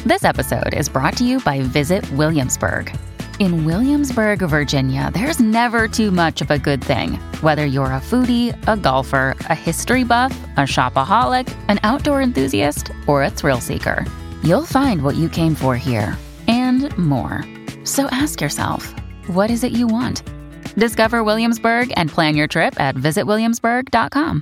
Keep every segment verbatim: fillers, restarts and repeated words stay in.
This episode is brought to you by Visit Williamsburg. In Williamsburg, Virginia, there's never too much of a good thing. Whether you're a foodie, a golfer, a history buff, a shopaholic, an outdoor enthusiast, or a thrill seeker, you'll find what you came for here and more. So ask yourself, what is it you want? Discover Williamsburg and plan your trip at visit williamsburg dot com.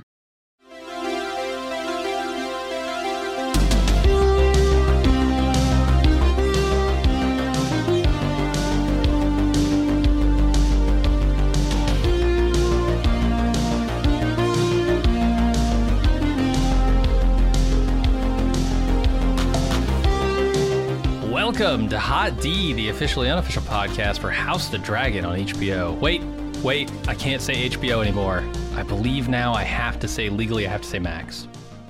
Welcome to Hot D, the officially unofficial podcast for House of the Dragon on H B O. Wait, wait, I can't say H B O anymore. I believe now I have to say, legally I have to say Max.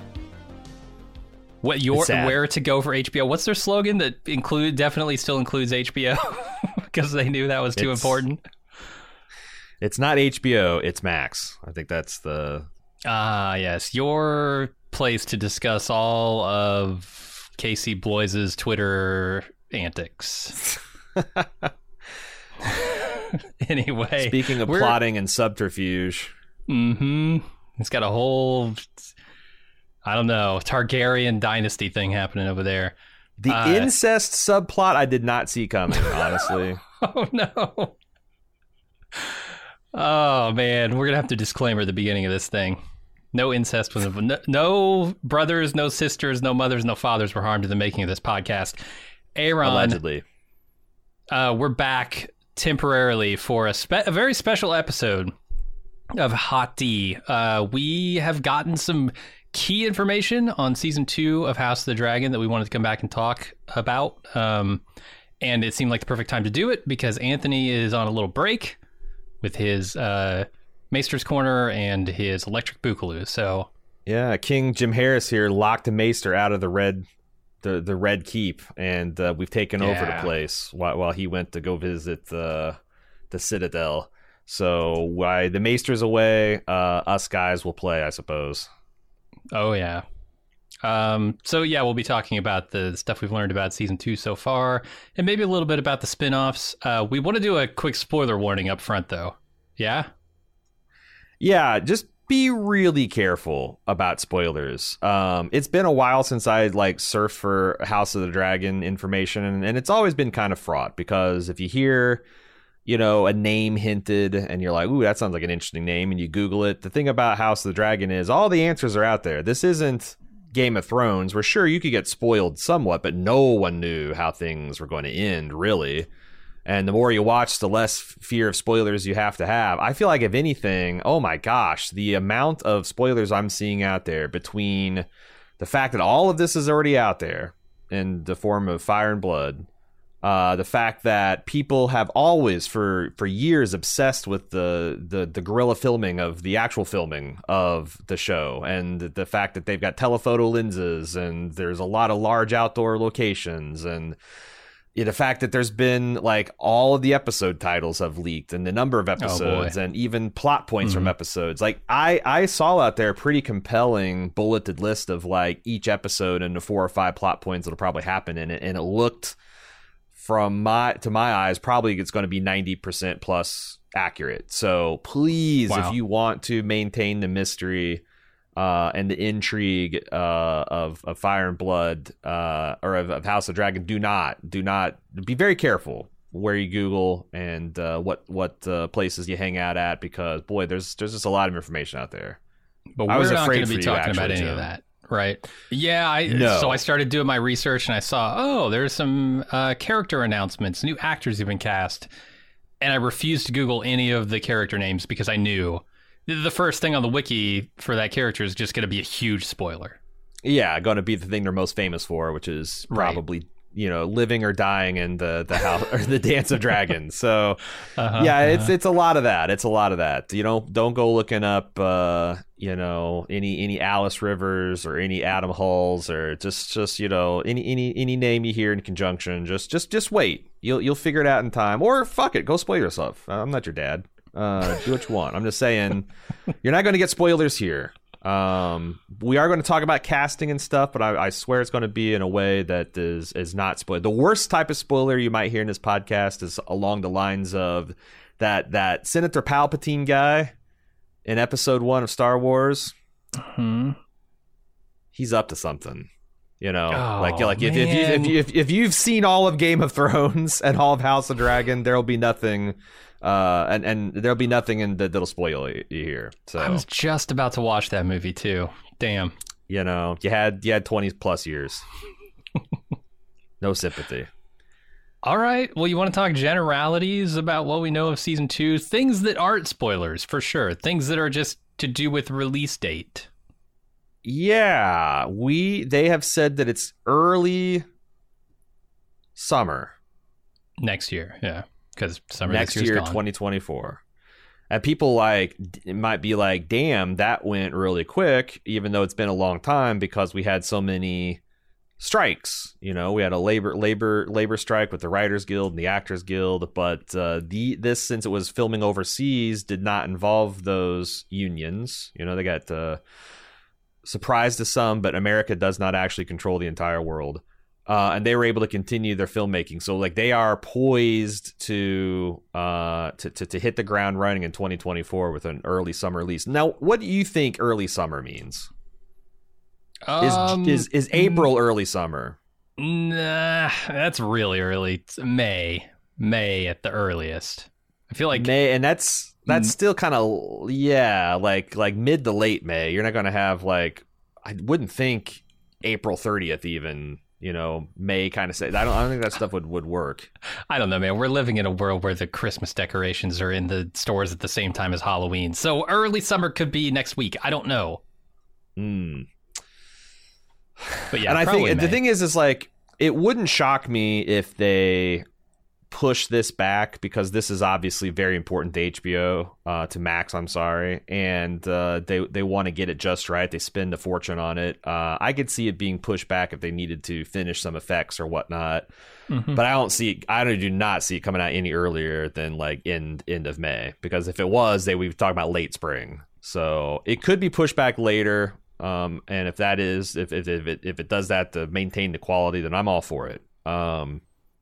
What your where to go for H B O? What's their slogan that include definitely still includes H B O? Because they knew that was too it's, important. It's not H B O, it's Max. I think that's the... Ah, uh, yes. Your place to discuss all of Casey Bloys's Twitter antics. Anyway, speaking of plotting and subterfuge, mm-hmm, it's got a whole, I don't know, Targaryen dynasty thing happening over there. The uh, incest subplot I did not see coming, honestly. Oh no! Oh man, we're gonna have to disclaimer at the beginning of this thing. No incest was involved. No, no brothers, no sisters, no mothers, no fathers were harmed in the making of this podcast. Aaron, allegedly. Uh, we're back temporarily for a, spe- a very special episode of Hot D. Uh, we have gotten some key information on season two of House of the Dragon that we wanted to come back and talk about. Um, and it seemed like the perfect time to do it because Anthony is on a little break with his... Uh, Maester's Corner and his Electric Boogaloo. So yeah, King Jim Harris here locked a Maester out of the red, the the Red Keep, and uh, we've taken yeah. over the place while while he went to go visit the the Citadel. So why the Maester's away, uh, us guys will play, I suppose. Oh yeah. Um. So yeah, we'll be talking about the stuff we've learned about season two so far, and maybe a little bit about the spinoffs. Uh, we want to do a quick spoiler warning up front, though. Yeah. Yeah, just be really careful about spoilers. Um, it's been a while since I like surfed for House of the Dragon information, and, and it's always been kind of fraught because if you hear, you know, a name hinted and you're like, ooh, that sounds like an interesting name, and you Google it, the thing about House of the Dragon is all the answers are out there. This isn't Game of Thrones, where sure, you could get spoiled somewhat, but no one knew how things were going to end, really. And the more you watch, the less fear of spoilers you have to have. I feel like, if anything, oh my gosh, the amount of spoilers I'm seeing out there between the fact that all of this is already out there in the form of Fire and Blood, uh, the fact that people have always, for, for years, obsessed with the, the, the guerrilla filming of the actual filming of the show, and the fact that they've got telephoto lenses, and there's a lot of large outdoor locations, and... Yeah, the fact that there's been like all of the episode titles have leaked and the number of episodes oh and even plot points mm-hmm. from episodes. Like I, I saw out there a pretty compelling bulleted list of like each episode and the four or five plot points that'll probably happen in it. And it looked from my, to my eyes, probably it's going to be ninety percent plus accurate. So please, wow. if you want to maintain the mystery, Uh, and the intrigue uh, of, of Fire and Blood uh, or of, of House of Dragon, do not, do not, be very careful where you Google and uh, what what uh, places you hang out at, because boy, there's there's just a lot of information out there. But we're not going to be talking about any of that, right? Yeah, I no. so I started doing my research and I saw, oh, there's some uh, character announcements, new actors have been cast, and I refused to Google any of the character names because I knew the first thing on the wiki for that character is just going to be a huge spoiler. Yeah, going to be the thing they're most famous for, which is probably, right. you know, living or dying in the the house or the Dance of Dragons. So, uh-huh, yeah, uh-huh. it's it's a lot of that. It's a lot of that. You know, don't go looking up, uh, you know, any any Alice Rivers or any Adam Hulls or just just you know any any any name you hear in conjunction. Just just just wait. You'll you'll figure it out in time. Or fuck it, go spoil yourself. I'm not your dad. Uh, do what you want. I'm just saying, you're not going to get spoilers here. Um, we are going to talk about casting and stuff, but I, I swear it's going to be in a way that is is not spoiled. The worst type of spoiler you might hear in this podcast is along the lines of that that Senator Palpatine guy in Episode One of Star Wars. Hmm. He's up to something. You know, oh, like like if if, you, if you if if you've seen all of Game of Thrones and all of House of Dragon, there'll be nothing. Uh, and, and there'll be nothing in the, that'll spoil you here. So I was just about to watch that movie too. Damn. You know, you had you had twenty plus years. No sympathy. All right. Well, you want to talk generalities about what we know of season two? Things that aren't spoilers, for sure. Things that are just to do with release date. Yeah, we they have said that it's early summer Next year, yeah. Because summer next year, year, twenty twenty-four, and people like it might be like, "Damn, that went really quick," even though it's been a long time because we had so many strikes. You know, we had a labor labor labor strike with the Writers Guild and the Actors Guild, but uh, the this since it was filming overseas did not involve those unions. You know, they got uh, surprised to some, but America does not actually control the entire world. Uh, and they were able to continue their filmmaking, so like they are poised to, uh, to to to hit the ground running in twenty twenty-four with an early summer release. Now, what do you think early summer means? Um, is is is April early summer? Nah, that's really early. It's May, May at the earliest. I feel like May, and that's that's still kind of yeah, like like mid to late May. You're not going to have like I wouldn't think April thirtieth even. You know, May kind of say. I don't. I don't think that stuff would, would work. I don't know, man. We're living in a world where the Christmas decorations are in the stores at the same time as Halloween. So early summer could be next week. I don't know. Hmm. But yeah, and I think May. the thing is, is like it wouldn't shock me if they push this back because this is obviously very important to H B O, uh, to Max. I'm sorry, and uh, they they want to get it just right. They spend a fortune on it. Uh, I could see it being pushed back if they needed to finish some effects or whatnot. Mm-hmm. But I don't see it. I do not see it coming out any earlier than like end end of May because if it was, they we talk about late spring. So it could be pushed back later. Um, and if that is if if if it if it does that to maintain the quality, then I'm all for it. Um.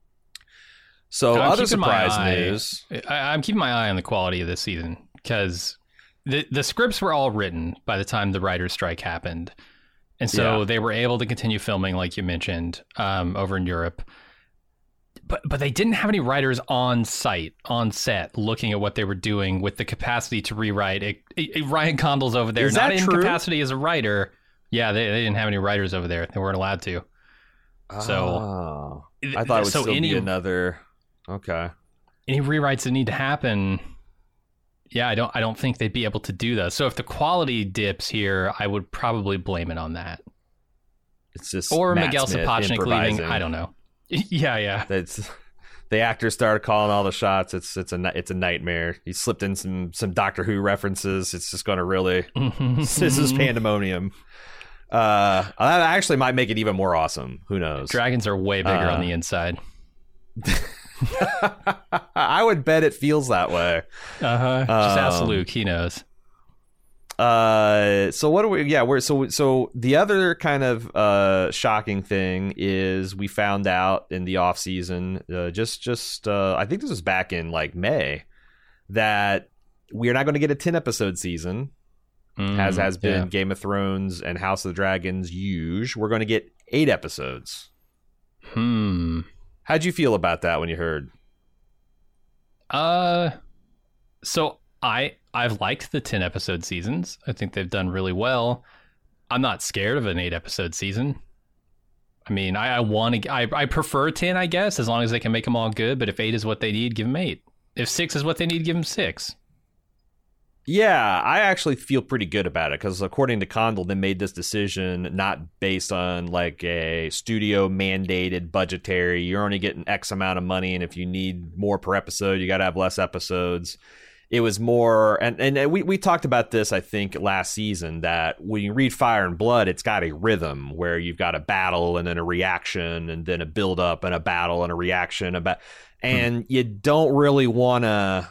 So I'm other surprise eye, news. I, I'm keeping my eye on the quality of this season because the the scripts were all written by the time the writer's strike happened, and so yeah. they were able to continue filming, like you mentioned, um, over in Europe. But but they didn't have any writers on site, on set, looking at what they were doing with the capacity to rewrite. It, it, it, Ryan Condal's over there, Is not that in true? capacity as a writer. Yeah, they, they didn't have any writers over there. They weren't allowed to. So oh, I thought it would so still any, be another. Okay. Any rewrites that need to happen, yeah, I don't I don't think they'd be able to do those. So if the quality dips here, I would probably blame it on that. It's just or Matt Miguel Smith Sapochnik leaving. I don't know. Yeah, yeah. It's the actors started calling all the shots. It's it's a it's a nightmare. He slipped in some some Doctor Who references. It's just going to really this is pandemonium. Uh, that actually might make it even more awesome. Who knows? Dragons are way bigger uh, on the inside. I would bet it feels that way. Uh-huh. Just um, ask Luke, he knows. Uh so what do we yeah, we're so so the other kind of uh shocking thing is we found out in the off season, uh, just just uh I think this was back in like May, that we are not going to get a ten episode season, mm, as has been yeah. Game of Thrones and House of the Dragons huge. We're going to get eight episodes. Hmm. How'd you feel about that when you heard? Uh, so I I've liked the ten episode seasons. I think they've done really well. I'm not scared of an eight episode season. I mean, I, I want to. I I prefer ten, I guess, as long as they can make them all good. But if eight is what they need, give them eight. If six is what they need, give them six. Yeah, I actually feel pretty good about it because according to Condal, they made this decision not based on like a studio mandated budgetary. You're only getting X amount of money, and if you need more per episode, you got to have less episodes. It was more, and, and we, we talked about this, I think, last season, that when you read Fire and Blood, it's got a rhythm where you've got a battle and then a reaction and then a build up and a battle and a reaction. About, and hmm. you don't really want to...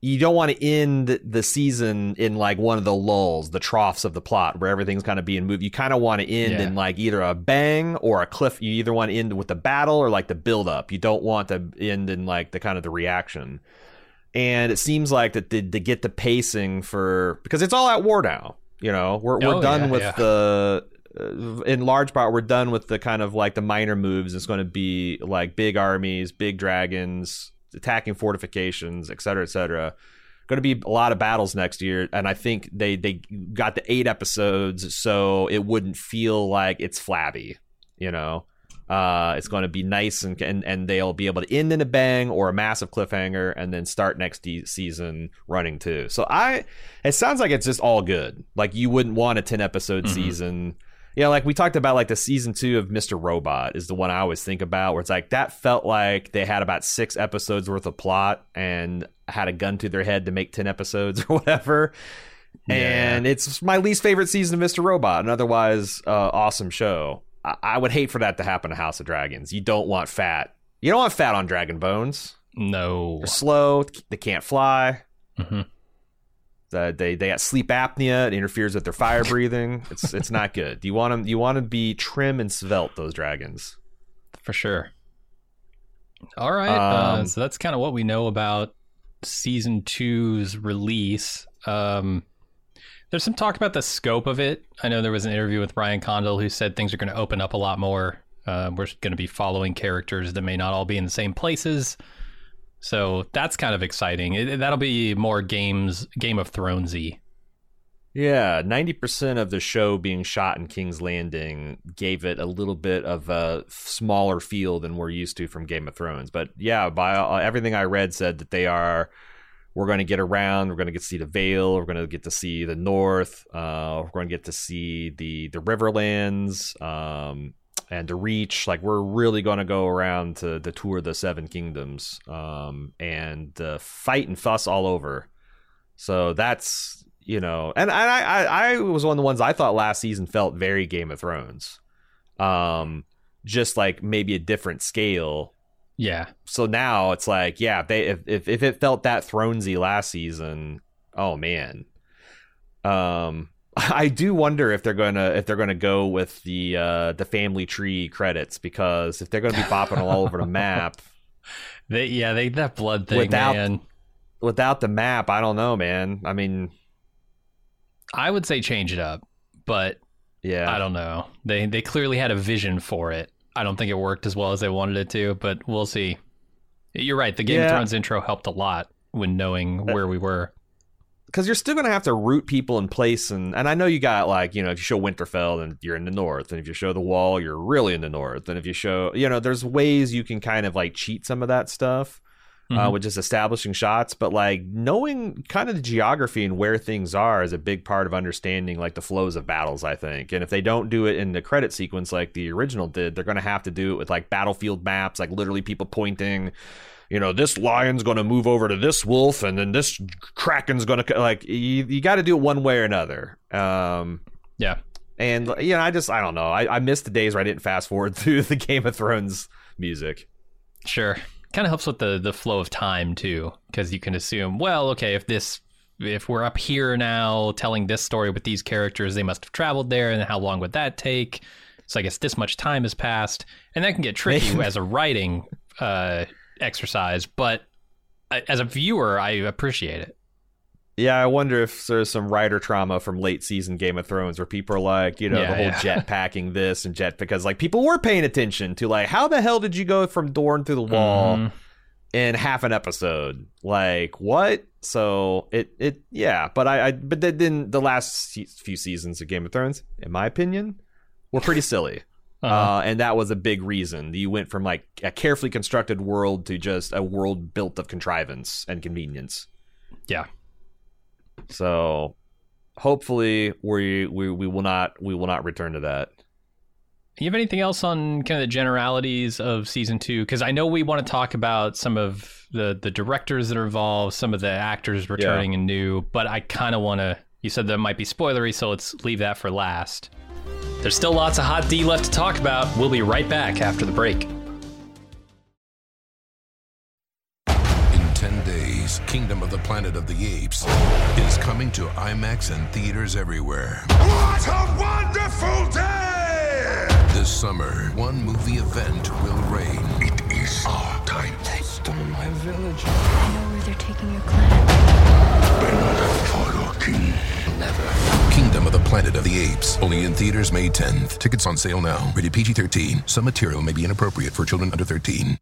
you don't want to end the season in like one of the lulls, the troughs of the plot where everything's kind of being moved. You kind of want to end Yeah. in like either a bang or a cliff. You either want to end with the battle or like the build up. You don't want to end in like the kind of the reaction. And it seems like that to, to get the pacing for, because it's all at war now. You know, we're we're Oh, done yeah, with yeah. the. Uh, in large part, we're done with the kind of like the minor moves. It's going to be like big armies, big dragons, attacking fortifications, et cetera, et cetera. Going to be a lot of battles next year, and I think they they got the eight episodes so it wouldn't feel like it's flabby. You know, uh, it's going to be nice and, and and they'll be able to end in a bang or a massive cliffhanger, and then start next de- season running too. So I, it sounds like it's just all good. Like you wouldn't want a ten episode Mm-hmm. season. Yeah, like we talked about, like the season two of Mister Robot is the one I always think about, where it's like that felt like they had about six episodes worth of plot and had a gun to their head to make ten episodes or whatever. Yeah. And it's my least favorite season of Mister Robot, an otherwise uh, awesome show. I-, I would hate for that to happen to House of Dragons. You don't want fat. You don't want fat on Dragon Bones. No. They're slow. They can't fly. Mm-hmm. Uh, they they got sleep apnea. It interferes with their fire breathing. It's it's not good. You want them. You want to be trim and svelte. Those dragons. For sure. All right. uh, Um, so that's kind of what we know about season two's release. Um, there's some talk about the scope of it. I know there was an interview with Ryan Condal who said things are going to open up a lot more. Uh, we're going to be following characters that may not all be in the same places. So that's kind of exciting. It, that'll be more games, Game of Thronesy. Yeah, ninety percent of the show being shot in King's Landing gave it a little bit of a smaller feel than we're used to from Game of Thrones. But yeah, by uh, everything I read said that they are, we're going to get around, we're going to get to see the Vale, we're going to get to see the North, uh, we're going to get to see the, the Riverlands, um, and the Reach. Like, we're really going to go around to the tour of the Seven Kingdoms, um, and uh, fight and fuss all over. So that's, you know, and I, I, I was one of the ones I thought last season felt very Game of Thrones, um, just like maybe a different scale. Yeah. So now it's like, yeah, if they if if, if it felt that Thronesy last season, oh man. Um, I do wonder if they're gonna if they're gonna go with the uh, the family tree credits, because if they're gonna be bopping all over the map, They yeah, they that blood thing, Without- man. without the map, I don't know, man. I mean, I would say change it up, but yeah, I don't know. They they clearly had a vision for it. I don't think it worked as well as they wanted it to, but we'll see. You're right. The Game of Yeah. Thrones intro helped a lot when knowing where we were. because you're still going to have to root people in place. And, and I know you got, like, you know, if you show Winterfell, then you're in the north. And if you show the Wall, you're really in the north. And if you show, you know, there's ways you can kind of like cheat some of that stuff uh, Mhm. with just establishing shots. But like knowing kind of the geography and where things are is a big part of understanding like the flows of battles, I think. And if they don't do it in the credit sequence like the original did, they're going to have to do it with like battlefield maps, like literally people pointing, you know, this lion's going to move over to this wolf, and then this kraken's going to, like, you, you got to do it one way or another. Um, Yeah. and, you know, I just, I don't know. I, I miss the days where I didn't fast forward through the Game of Thrones music. Sure. Kind of helps with the, the flow of time, too, because you can assume, well, okay, if this, if we're up here now telling this story with these characters, they must have traveled there, and how long would that take? So I guess this much time has passed, and that can get tricky as a writing uh, exercise, but I- as a viewer, I appreciate it. Yeah, I wonder if there's some writer trauma from late season Game of Thrones where people are like, you know, Yeah, the whole yeah. jet packing this and jet, because like people were paying attention to like, how the hell did you go from Dorne through the wall Mhm. in half an episode? Like, what? So it, it, yeah, but I, I but then the last se- few seasons of Game of Thrones, in my opinion, were pretty silly. Uh-huh. Uh, and that was a big reason. You went from like a carefully constructed world to just a world built of contrivance and convenience. Yeah. So hopefully we, we we will not we will not return to that. You have anything else on kind of the generalities of season two? Because I know we want to talk about some of the, the directors that are involved, some of the actors returning and new, but I kind of want to, you said that might be spoilery, so let's leave that for last. There's still lots of Hot D left to talk about. We'll be right back after the break. In ten days, series, Kingdom of the Planet of the Apes, is coming to IMAX and theaters everywhere. What a wonderful day! This summer, one movie event will reign. It is our time. They stole my village. I know where they're taking your clan. Bend for your king. Never. Kingdom of the Planet of the Apes. Only in theaters May tenth. Tickets on sale now. Rated P G thirteen. Some material may be inappropriate for children under thirteen.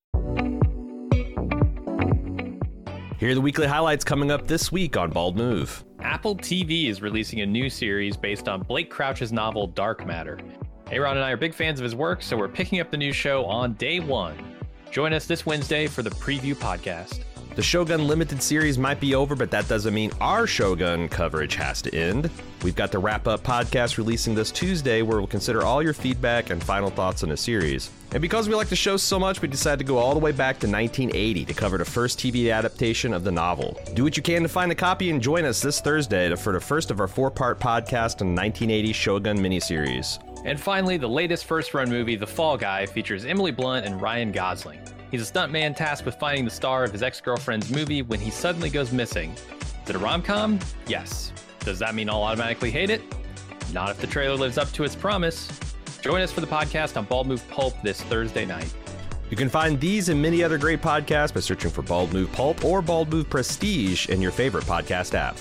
Here are the weekly highlights coming up this week on Bald Move. Apple T V is releasing a new series based on Blake Crouch's novel Dark Matter. Aaron and I are big fans of his work, so we're picking up the new show on day one. Join us this Wednesday for the preview podcast. The Shogun Limited series might be over, but that doesn't mean our Shogun coverage has to end. We've got the wrap-up podcast releasing this Tuesday, where we'll consider all your feedback and final thoughts on the series. And because we like the show so much, we decided to go all the way back to nineteen eighty to cover the first T V adaptation of the novel. Do what you can to find a copy and join us this Thursday for the first of our four-part podcast on the nineteen eighty Shogun miniseries. And finally, the latest first-run movie, The Fall Guy, features Emily Blunt and Ryan Gosling. He's a stuntman tasked with finding the star of his ex-girlfriend's movie when he suddenly goes missing. Is it a rom-com? Yes. Does that mean I'll automatically hate it? Not if the trailer lives up to its promise. Join us for the podcast on Bald Move Pulp this Thursday night. You can find these and many other great podcasts by searching for Bald Move Pulp or Bald Move Prestige in your favorite podcast app.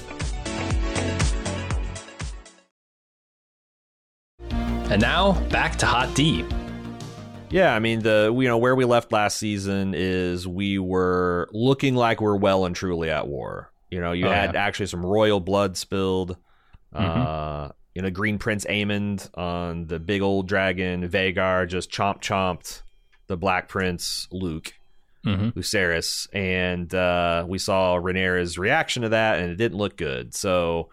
And now, back to Hot D. Yeah, I mean, the you know where we left last season is we were looking like we're well and truly at war. You know, you oh, had yeah. actually some royal blood spilled. Mm-hmm. Uh, you know, Green Prince Aemond on the big old dragon. Vagar just chomp chomped the Black Prince Luke, mm-hmm. Lucerys, and uh, we saw Rhaenyra's reaction to that, and it didn't look good. So,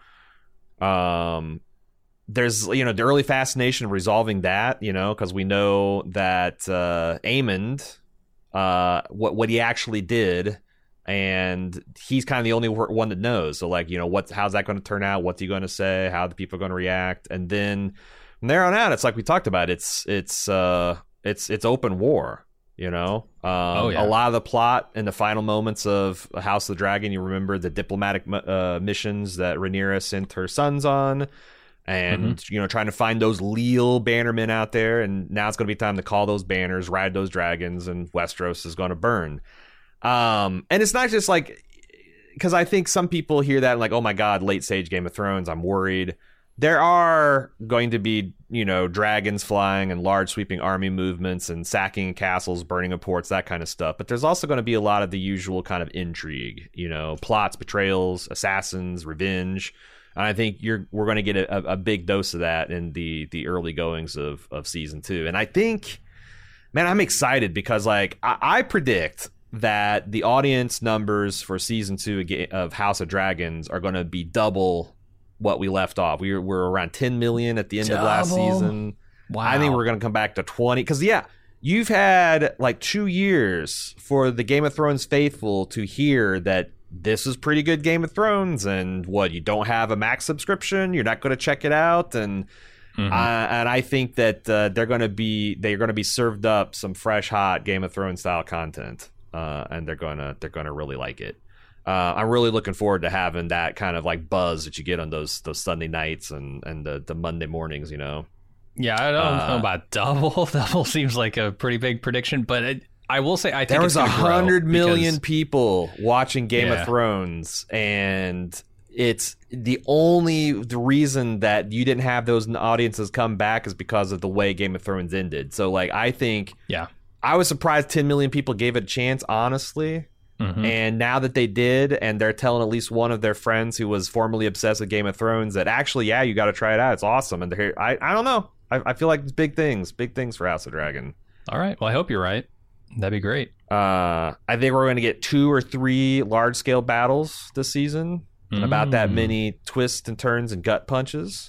um. There's, you know, the early fascination of resolving that, you know, because we know that uh, Aemond, uh, what what he actually did, and he's kind of the only one that knows. So, like, you know, what's how's that going to turn out? What's he going to say? How are the people going to react? And then from there on out, it's like we talked about. It's it's uh, it's it's open war. You know, um, oh, yeah. a lot of the plot in the final moments of House of the Dragon. You remember the diplomatic uh, missions that Rhaenyra sent her sons on. And, mm-hmm. you know, trying to find those leal bannermen out there. And now it's going to be time to call those banners, ride those dragons, and Westeros is going to burn. Um, and it's not just like, because I think some people hear that and like, oh my God, late stage Game of Thrones, I'm worried. There are going to be, you know, dragons flying and large sweeping army movements and sacking castles, burning of ports, that kind of stuff. But there's also going to be a lot of the usual kind of intrigue, you know, plots, betrayals, assassins, revenge. And I think you're we're going to get a, a big dose of that in the the early goings of, of season two. And I think, man, I'm excited because, like, I, I predict that the audience numbers for season two of House of Dragons are going to be double what we left off. We were, we're around ten million at the end double. of last season. Wow. I think we're going to come back to twenty. Because, yeah, you've had, like, two years for the Game of Thrones faithful to hear that this is pretty good Game of Thrones, and what, you don't have a Max subscription, you're not going to check it out, and mm-hmm. uh, and I think that uh, they're going to be they're going to be served up some fresh, hot Game of Thrones style content, uh, and they're gonna they're gonna really like it. Uh, I'm really looking forward to having that kind of like buzz that you get on those those Sunday nights and and the, the Monday mornings, you know. Yeah, I don't uh, know about double. Double seems like a pretty big prediction, but it, I will say I think there was a hundred million because, people watching Game yeah. of Thrones, and it's the only the reason that you didn't have those audiences come back is because of the way Game of Thrones ended. So, like, I think, yeah, I was surprised ten million people gave it a chance, honestly. Mm-hmm. And now that they did, and they're telling at least one of their friends who was formerly obsessed with Game of Thrones that actually, yeah, you got to try it out. It's awesome. And they're here. I I don't know. I, I feel like it's big things, big things for House of Dragon. All right. Well, I hope you're right. That'd be great. Uh, I think we're going to get two or three large-scale battles this season. Mm. About that many twists and turns and gut punches.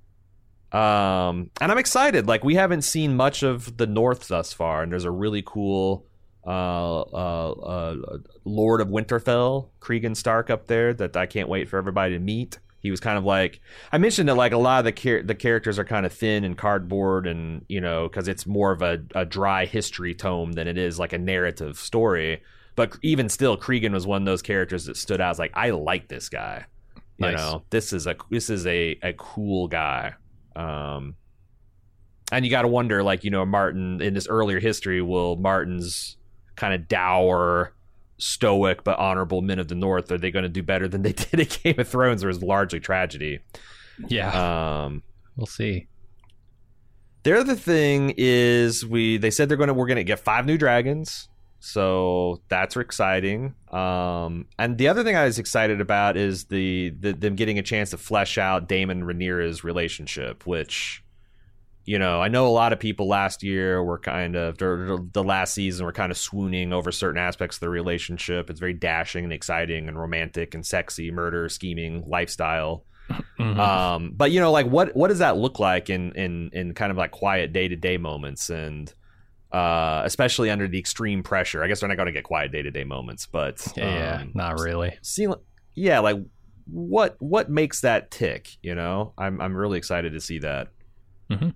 Um, and I'm excited. Like, we haven't seen much of the North thus far, and there's a really cool uh, uh, uh, Lord of Winterfell, Cregan Stark, up there that I can't wait for everybody to meet. He was kind of like, I mentioned that, like, a lot of the char- the characters are kind of thin and cardboard, and, you know, because it's more of a, a dry history tome than it is like a narrative story. but even still, Cregan was one of those characters that stood out as like, I like this guy. You Nice. know, this is a this is a, a cool guy. Um, and you got to wonder, like, you know, Martin in this earlier history, will Martin's kind of dour, stoic but honorable men of the North, are they going to do better than they did at Game of Thrones, or is largely tragedy? Yeah, Um, we'll see. the other thing is we they said they're going to we're going to get five new dragons. So that's exciting. Um, and the other thing I was excited about is the, the them getting a chance to flesh out Daemon Rhaenyra's relationship, which, you know, I know a lot of people last year were kind of, or the last season were kind of swooning over certain aspects of the relationship. It's very dashing and exciting and romantic and sexy, murder, scheming, lifestyle. Mhm. Um, but, you know, like what what does that look like in, in, in kind of like quiet day-to-day moments, and uh especially under the extreme pressure? I guess they're not going to get quiet day-to-day moments, but yeah, yeah, um, not really. see, yeah, like what what makes that tick? You know, I'm I'm really excited to see that. Mhm.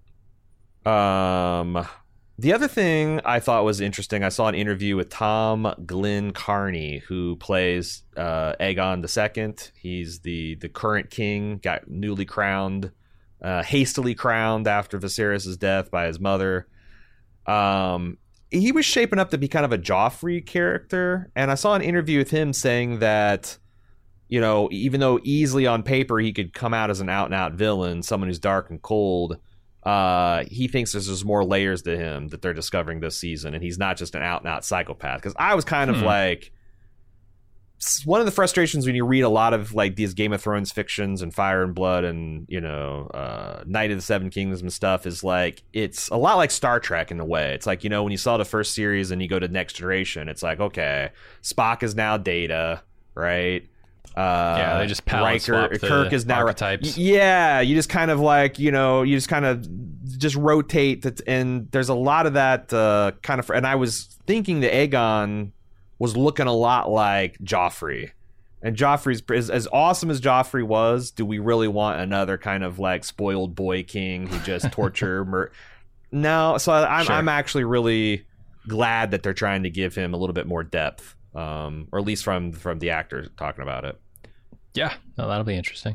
Um, the other thing I thought was interesting, I saw an interview with Tom Glyn Carney, who plays uh, Aegon the Second. He's the the current king, got newly crowned, uh, hastily crowned after Viserys' death by his mother. Um, he was shaping up to be kind of a Joffrey character, and I saw an interview with him saying that, you know, even though easily on paper he could come out as an out-and-out villain, someone who's dark and cold, uh, he thinks there's just more layers to him that they're discovering this season, and he's not just an out-and-out psychopath. Because I was kind of Hmm. like, one of the frustrations when you read a lot of like these Game of Thrones fictions and Fire and Blood and, you know, uh, Night of the Seven Kingdoms and stuff, is like, it's a lot like Star Trek in a way. It's like, you know, when you saw the first series and you go to Next Generation, it's like, okay, Spock is now Data, right? Uh, Yeah, they just palette Riker, swap the Kirk is now archetypes. Y- Yeah, you just kind of like, you know, you just kind of just rotate, that, and there's a lot of that uh, kind of. And I was thinking that Aegon was looking a lot like Joffrey, and Joffrey's as, as awesome as Joffrey was. Do we really want another kind of like spoiled boy king who just torture? Mur- no, so I'm Sure. I'm actually really glad that they're trying to give him a little bit more depth, um, or at least from from the actor talking about it. Yeah, no, that'll be interesting.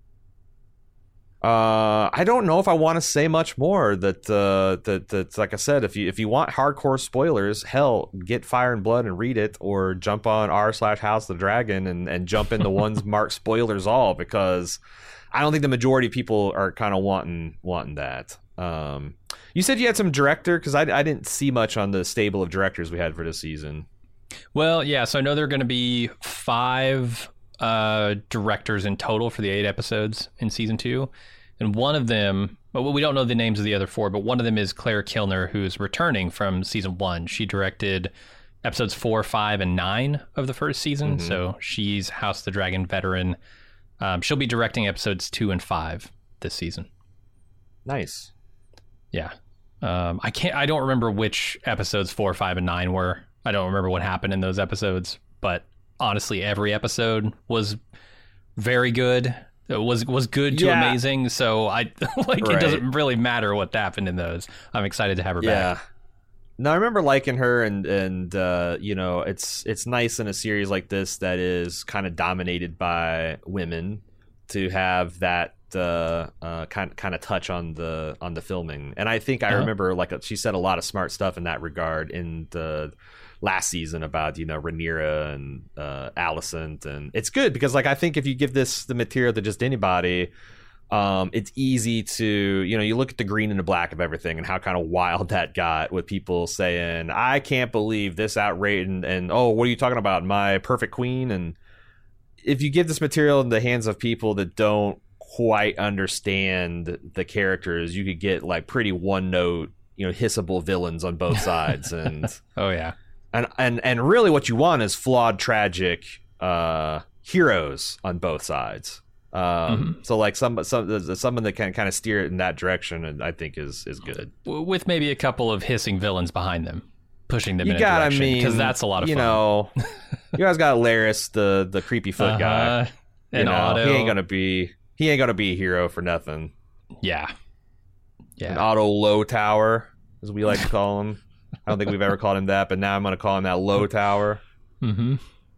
Uh, I don't know if I want to say much more. That uh, that that's like I said, if you if you want hardcore spoilers, hell, get Fire and Blood and read it, or jump on r slash House of the Dragon and and jump in the ones marked spoilers all, because I don't think the majority of people are kind of wanting wanting that. Um, you said you had some director, because I I didn't see much on the stable of directors we had for this season. Well, yeah, so I know there are going to be five uh, directors in total for the eight episodes in season two. And one of them, well, we don't know the names of the other four, but one of them is Claire Kilner, who's returning from season one. She directed episodes four, five, and nine of the first season. Mhm. So she's House of the Dragon veteran. Um, she'll be directing episodes two and five this season. Nice. Yeah. Um, I can't, I don't remember which episodes four, five, and nine were. I don't remember what happened in those episodes, but honestly, every episode was very good. It was was good to Yeah. amazing. So I like Right. it doesn't really matter what happened in those. I'm excited to have her Yeah. back. No, I remember liking her, and and uh, you know, it's it's nice in a series like this that is kind of dominated by women to have that uh, uh, kind kind of touch on the on the filming. And I think I Uh-huh. remember like she said a lot of smart stuff in that regard in the last season about, you know, Rhaenyra and uh, Alicent, and it's good because like I think if you give this the material to just anybody, um, it's easy to, you know, you look at the green and the black of everything and how kind of wild that got with people saying, I can't believe this outrage, and, and oh, what are you talking about, my perfect queen? And if you give this material in the hands of people that don't quite understand the characters, you could get like pretty one note, you know, hissable villains on both sides. And Oh yeah. and and and really what you want is flawed, tragic uh heroes on both sides. Um Mm-hmm. so like some some someone that can kind of steer it in that direction, and I think is is good. W- With maybe a couple of hissing villains behind them, pushing them You in a gotta direction, mean, because that's a lot of you fun. know, you guys got Laris, the the creepy foot guy. Uh-huh. You And know, Otto. he ain't gonna be he ain't gonna be a hero for nothing. Yeah. An Yeah. Otto Low Tower, as we like to call him. I don't think we've ever called him that, but now I'm going to call him that Low Tower. Mm-hmm.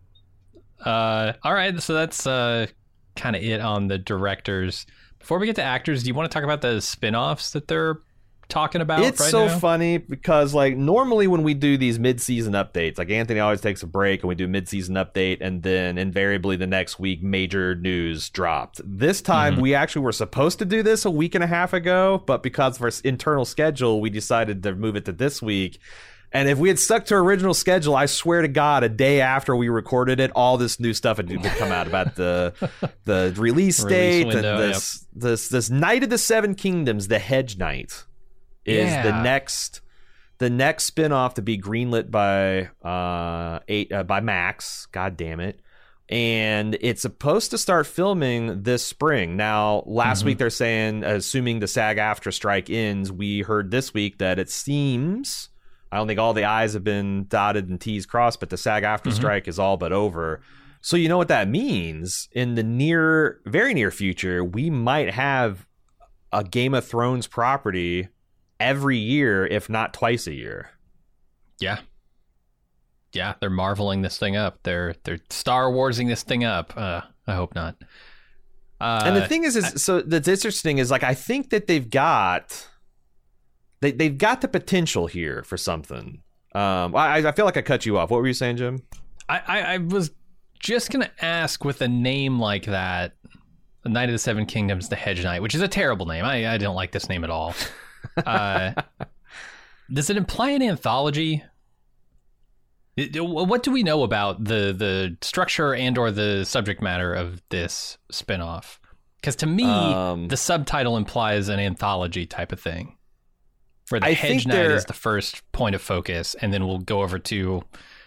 Uh, all right, so that's uh, kind of it on the directors. Before we get to actors, do you want to talk about the spin-offs that they're talking about It's right so now? funny because, like, normally when we do these mid-season updates, like Anthony always takes a break and we do mid-season update, and then invariably the next week major news dropped. This time Mm-hmm. we actually were supposed to do this a week and a half ago, but because of our internal schedule, we decided to move it to this week. And if we had stuck to our original schedule, I swear to God, a day after we recorded it, all this new stuff had would come out about the the release date Release window, and this, this this Night of the Seven Kingdoms, the Hedge Knight, is Yeah. the next the next spinoff to be greenlit by uh eight uh, by Max. God damn it. And it's supposed to start filming this spring. Now, last Mm-hmm. week they're saying, assuming the SAG-AFTRA strike ends, we heard this week that it seems, I don't think all the I's have been dotted and T's crossed, but the SAG-AFTRA Mm-hmm. strike is all but over. So you know what that means? In the near, very near future, we might have a Game of Thrones property every year, if not twice a year. Yeah. Yeah, they're marveling this thing up. They're they're Star Warsing this thing up. Uh, I hope not. Uh, And the thing is, is so that's interesting is like I think that they've got they they've got the potential here for something. Um, I I feel like I cut you off. What were you saying, Jim? I, I, I was just gonna ask, with a name like that, the Knight of the Seven Kingdoms, the Hedge Knight, which is a terrible name. I, I don't like this name at all. Uh, does it imply an anthology? It- What do we know about the the structure and or the subject matter of this spinoff? Because to me, Um, the subtitle implies an anthology type of thing, where the I Hedge think Knight they're- is the first point of focus, and then we'll go over to,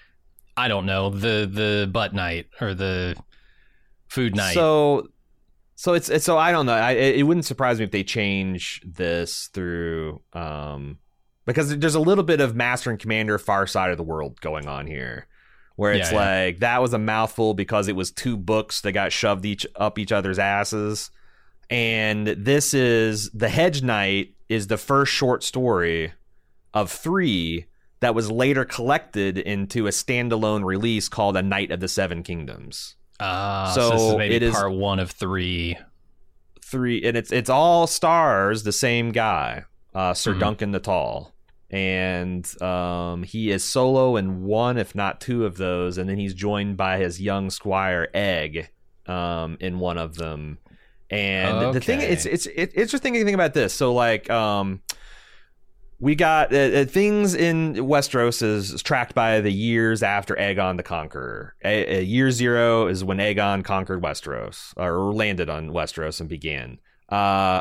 I don't know, the the Butt Knight or the Food Knight. So, so it's, it's so I don't know. I, it wouldn't surprise me if they change this through, um, because there's a little bit of Master and Commander Far Side of the World going on here, where it's Yeah, yeah. like that was a mouthful because it was two books that got shoved each up each other's asses, and this is the Hedge Knight is the first short story of three that was later collected into a standalone release called A Knight of the Seven Kingdoms. Ah, so so this is maybe it is- part one of three. Three, and it's it's all stars the same guy, uh, Sir Mhm. Duncan the Tall, and um, he is solo in one, if not two of those, and then he's joined by his young squire Egg um, in one of them. And the thing, Okay. it's it's it's interesting to think about this. So like, um, we got uh, uh, things in Westeros is, is tracked by the years after Aegon the Conqueror. A, a year zero is when Aegon conquered Westeros, or landed on Westeros and began. Uh,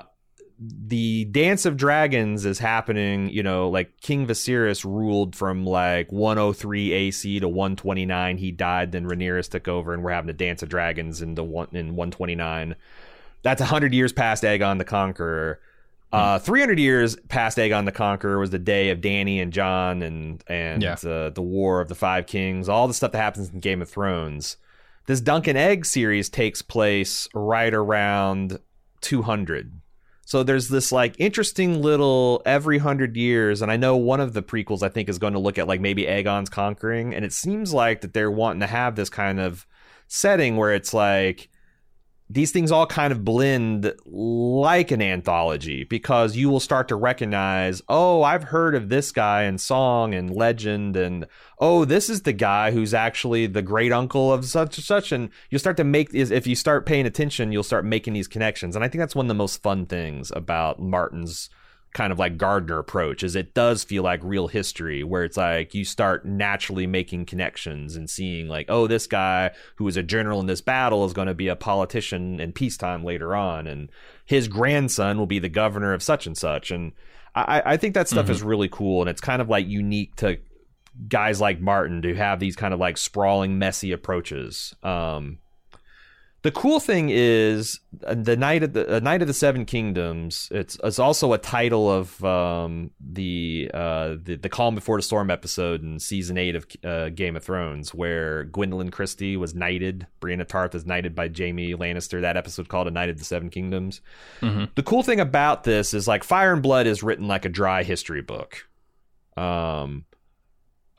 the Dance of Dragons is happening, you know, like King Viserys ruled from like one oh three A C to one twenty-nine. He died, then Rhaenyra took over, and we're having the Dance of Dragons in, the one, in one twenty-nine. That's one hundred years past Aegon the Conqueror. Uh, three hundred years past Aegon the Conqueror was the day of Dany and Jon and and Yeah. uh, the War of the Five Kings, all the stuff that happens in Game of Thrones. This Duncan Egg series takes place right around two hundred. So there's this like interesting little every hundred years, and I know one of the prequels I think is going to look at like maybe Aegon's conquering, and it seems like that they're wanting to have this kind of setting where it's like these things all kind of blend like an anthology, because you will start to recognize, oh, I've heard of this guy in song and legend, and oh, this is the guy who's actually the great uncle of such and such, and you'll start to make is if you start paying attention, you'll start making these connections. And I think that's one of the most fun things about Martin's kind of like Gardner approach, is it does feel like real history, where it's like you start naturally making connections and seeing like, oh, this guy who was a general in this battle is going to be a politician in peacetime later on, and his grandson will be the governor of such and such. And I, I think that stuff Mhm. is really cool, and it's kind of like unique to guys like Martin to have these kind of like sprawling, messy approaches. Um, the cool thing is uh, the Night of the uh, Night of the Seven Kingdoms. It's it's also a title of um, the, uh, the the Calm Before the Storm episode in season eight of uh, Game of Thrones, where Gwendolyn Christie was knighted. Brienne Tarth is knighted by Jaime Lannister. That episode called A Night of the Seven Kingdoms. Mhm. The cool thing about this is like Fire and Blood is written like a dry history book. Um,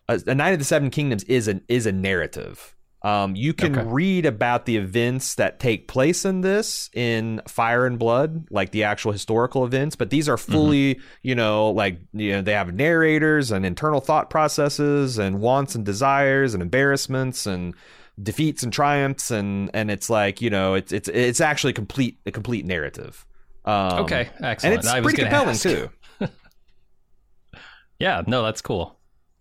a, a Knight of the Seven Kingdoms is an is a narrative. Um, you can Okay. read about the events that take place in this in Fire and Blood, like the actual historical events, but these are fully, mm-hmm. you know, like, you know, they have narrators and internal thought processes and wants and desires and embarrassments and defeats and triumphs, and and it's like, you know, it's it's it's actually complete a complete narrative. Um, okay, excellent. And it's I was pretty gonna compelling ask. too. Yeah, no, that's cool.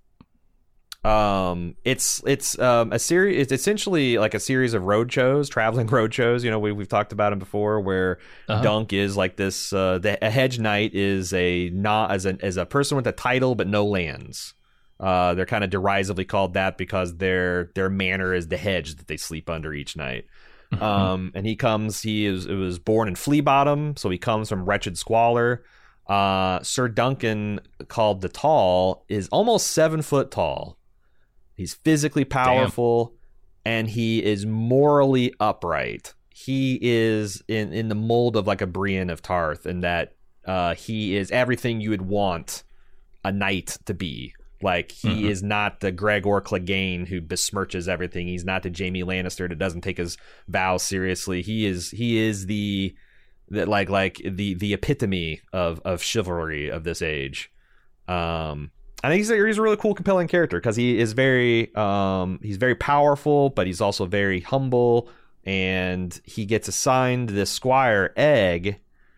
Um, it's it's um a series. It's essentially like a series of road shows, traveling road shows. You know, we we've talked about them before, where Uh-huh. Dunk is like this. Uh, the a hedge knight is a not as a as a person with a title but no lands. Uh, they're kind of derisively called that because their their manor is the hedge that they sleep under each night. Um, and he comes. He is it was born in Flea Bottom, so he comes from wretched squalor. Uh, Sir Duncan, called the Tall, is almost seven foot tall. He's physically powerful, and he is morally upright. He is in, in the mold of like a Brienne of Tarth, in that uh, he is everything you would want a knight to be. Like, he Mm-hmm. is not the Gregor Clegane who besmirches everything. He's not the Jaime Lannister that doesn't take his vows seriously. He is he is the the like like the the epitome of of chivalry of this age. Um. I think he's a, he's a really cool, compelling character because he is very um, he's very powerful, but he's also very humble, and he gets assigned this squire Egg.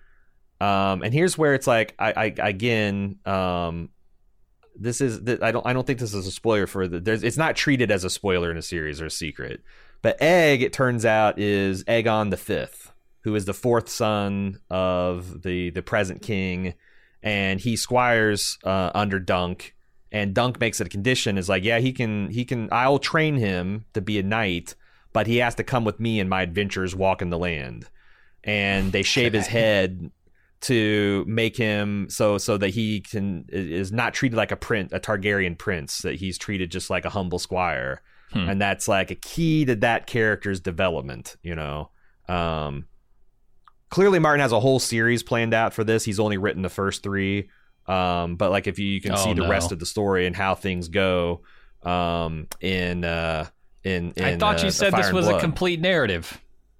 Um, and here's where it's like, I, I again, um, this is I don't I don't think this is a spoiler for the. There's it's not treated as a spoiler in a series or a secret, but Egg, it turns out, is Aegon the Fifth, who is the fourth son of the the present king, and he squires uh, under Dunk. And Dunk makes it a condition, is like, yeah, he can, he can, I'll train him to be a knight, but he has to come with me in my adventures walking the land. And they shave his head to make him so so that he can is not treated like a prince, a Targaryen prince, that he's treated just like a humble squire. Hmm. And that's like a key to that character's development, you know. Um, clearly Martin has a whole series planned out for this. He's only written the first three. Um, but like, if you, you can Oh, see the no. rest of the story and how things go, um, in, uh, in, in I thought uh, you said Fire this and was a Blood. complete narrative.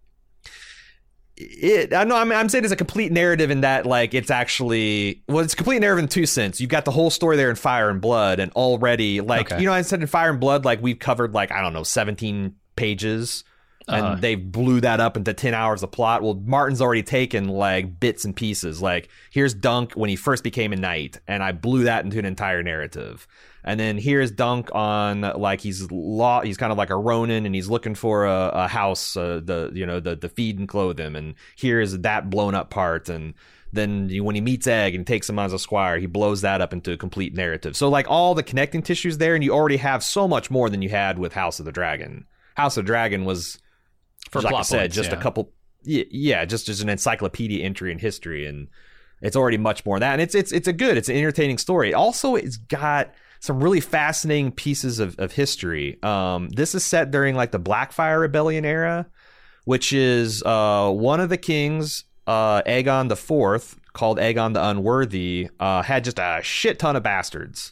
It, I know. I'm, I'm saying it's a complete narrative in that, like, it's actually, well, it's a complete narrative in two sense. You've got the whole story there in Fire and Blood, and already, like, Okay. you know, I said in Fire and Blood, like, we've covered, like, I don't know, seventeen pages. And Uh-huh. they blew that up into ten hours of plot. Well, Martin's already taken like bits and pieces. Like, here's Dunk when he first became a knight, and I blew that into an entire narrative. And then here's Dunk on, like, he's law. He's kind of like a Ronin, and he's looking for a, a house, uh, the you know the the feed and clothe him. And here's that blown up part. And then when he meets Egg and takes him as a squire, he blows that up into a complete narrative. So like, all the connecting tissues there, and you already have so much more than you had with House of the Dragon. House of the Dragon was, For like plot I said, points, just yeah. a couple, yeah, yeah, just just an encyclopedia entry in history, and it's already much more than that. And it's it's it's a good, it's an entertaining story. Also, it's got some really fascinating pieces of, of history. Um, this is set during like the Blackfire Rebellion era, which is uh, one of the kings, uh, Aegon the Fourth, called Aegon the Unworthy, uh, had just a shit ton of bastards,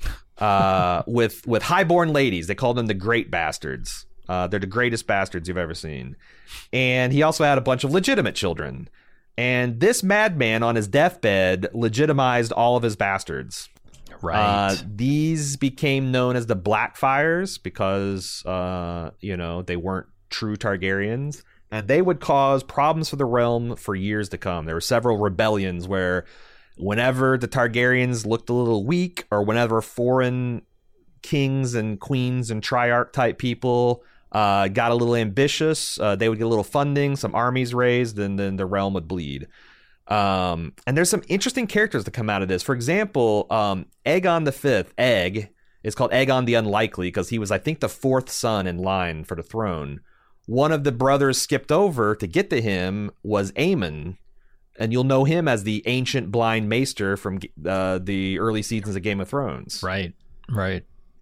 uh, with with highborn ladies. They called them the Great Bastards. Uh, they're the greatest bastards you've ever seen. And he also had a bunch of legitimate children. And this madman on his deathbed legitimized all of his bastards. Right. Uh, these became known as the Blackfires because, uh, you know, they weren't true Targaryens. And they would cause problems for the realm for years to come. There were several rebellions where whenever the Targaryens looked a little weak, or whenever foreign kings and queens and triarch type people uh, got a little ambitious, uh, they would get a little funding, some armies raised, and then the realm would bleed. Um, and there's some interesting characters that come out of this. For example, um, Aegon the Fifth, Egg, is called Aegon the Unlikely because he was, I think, the fourth son in line for the throne. One of the brothers skipped over to get to him was Aemon, and you'll know him as the ancient blind maester from uh, the early seasons of Game of Thrones. right. Right.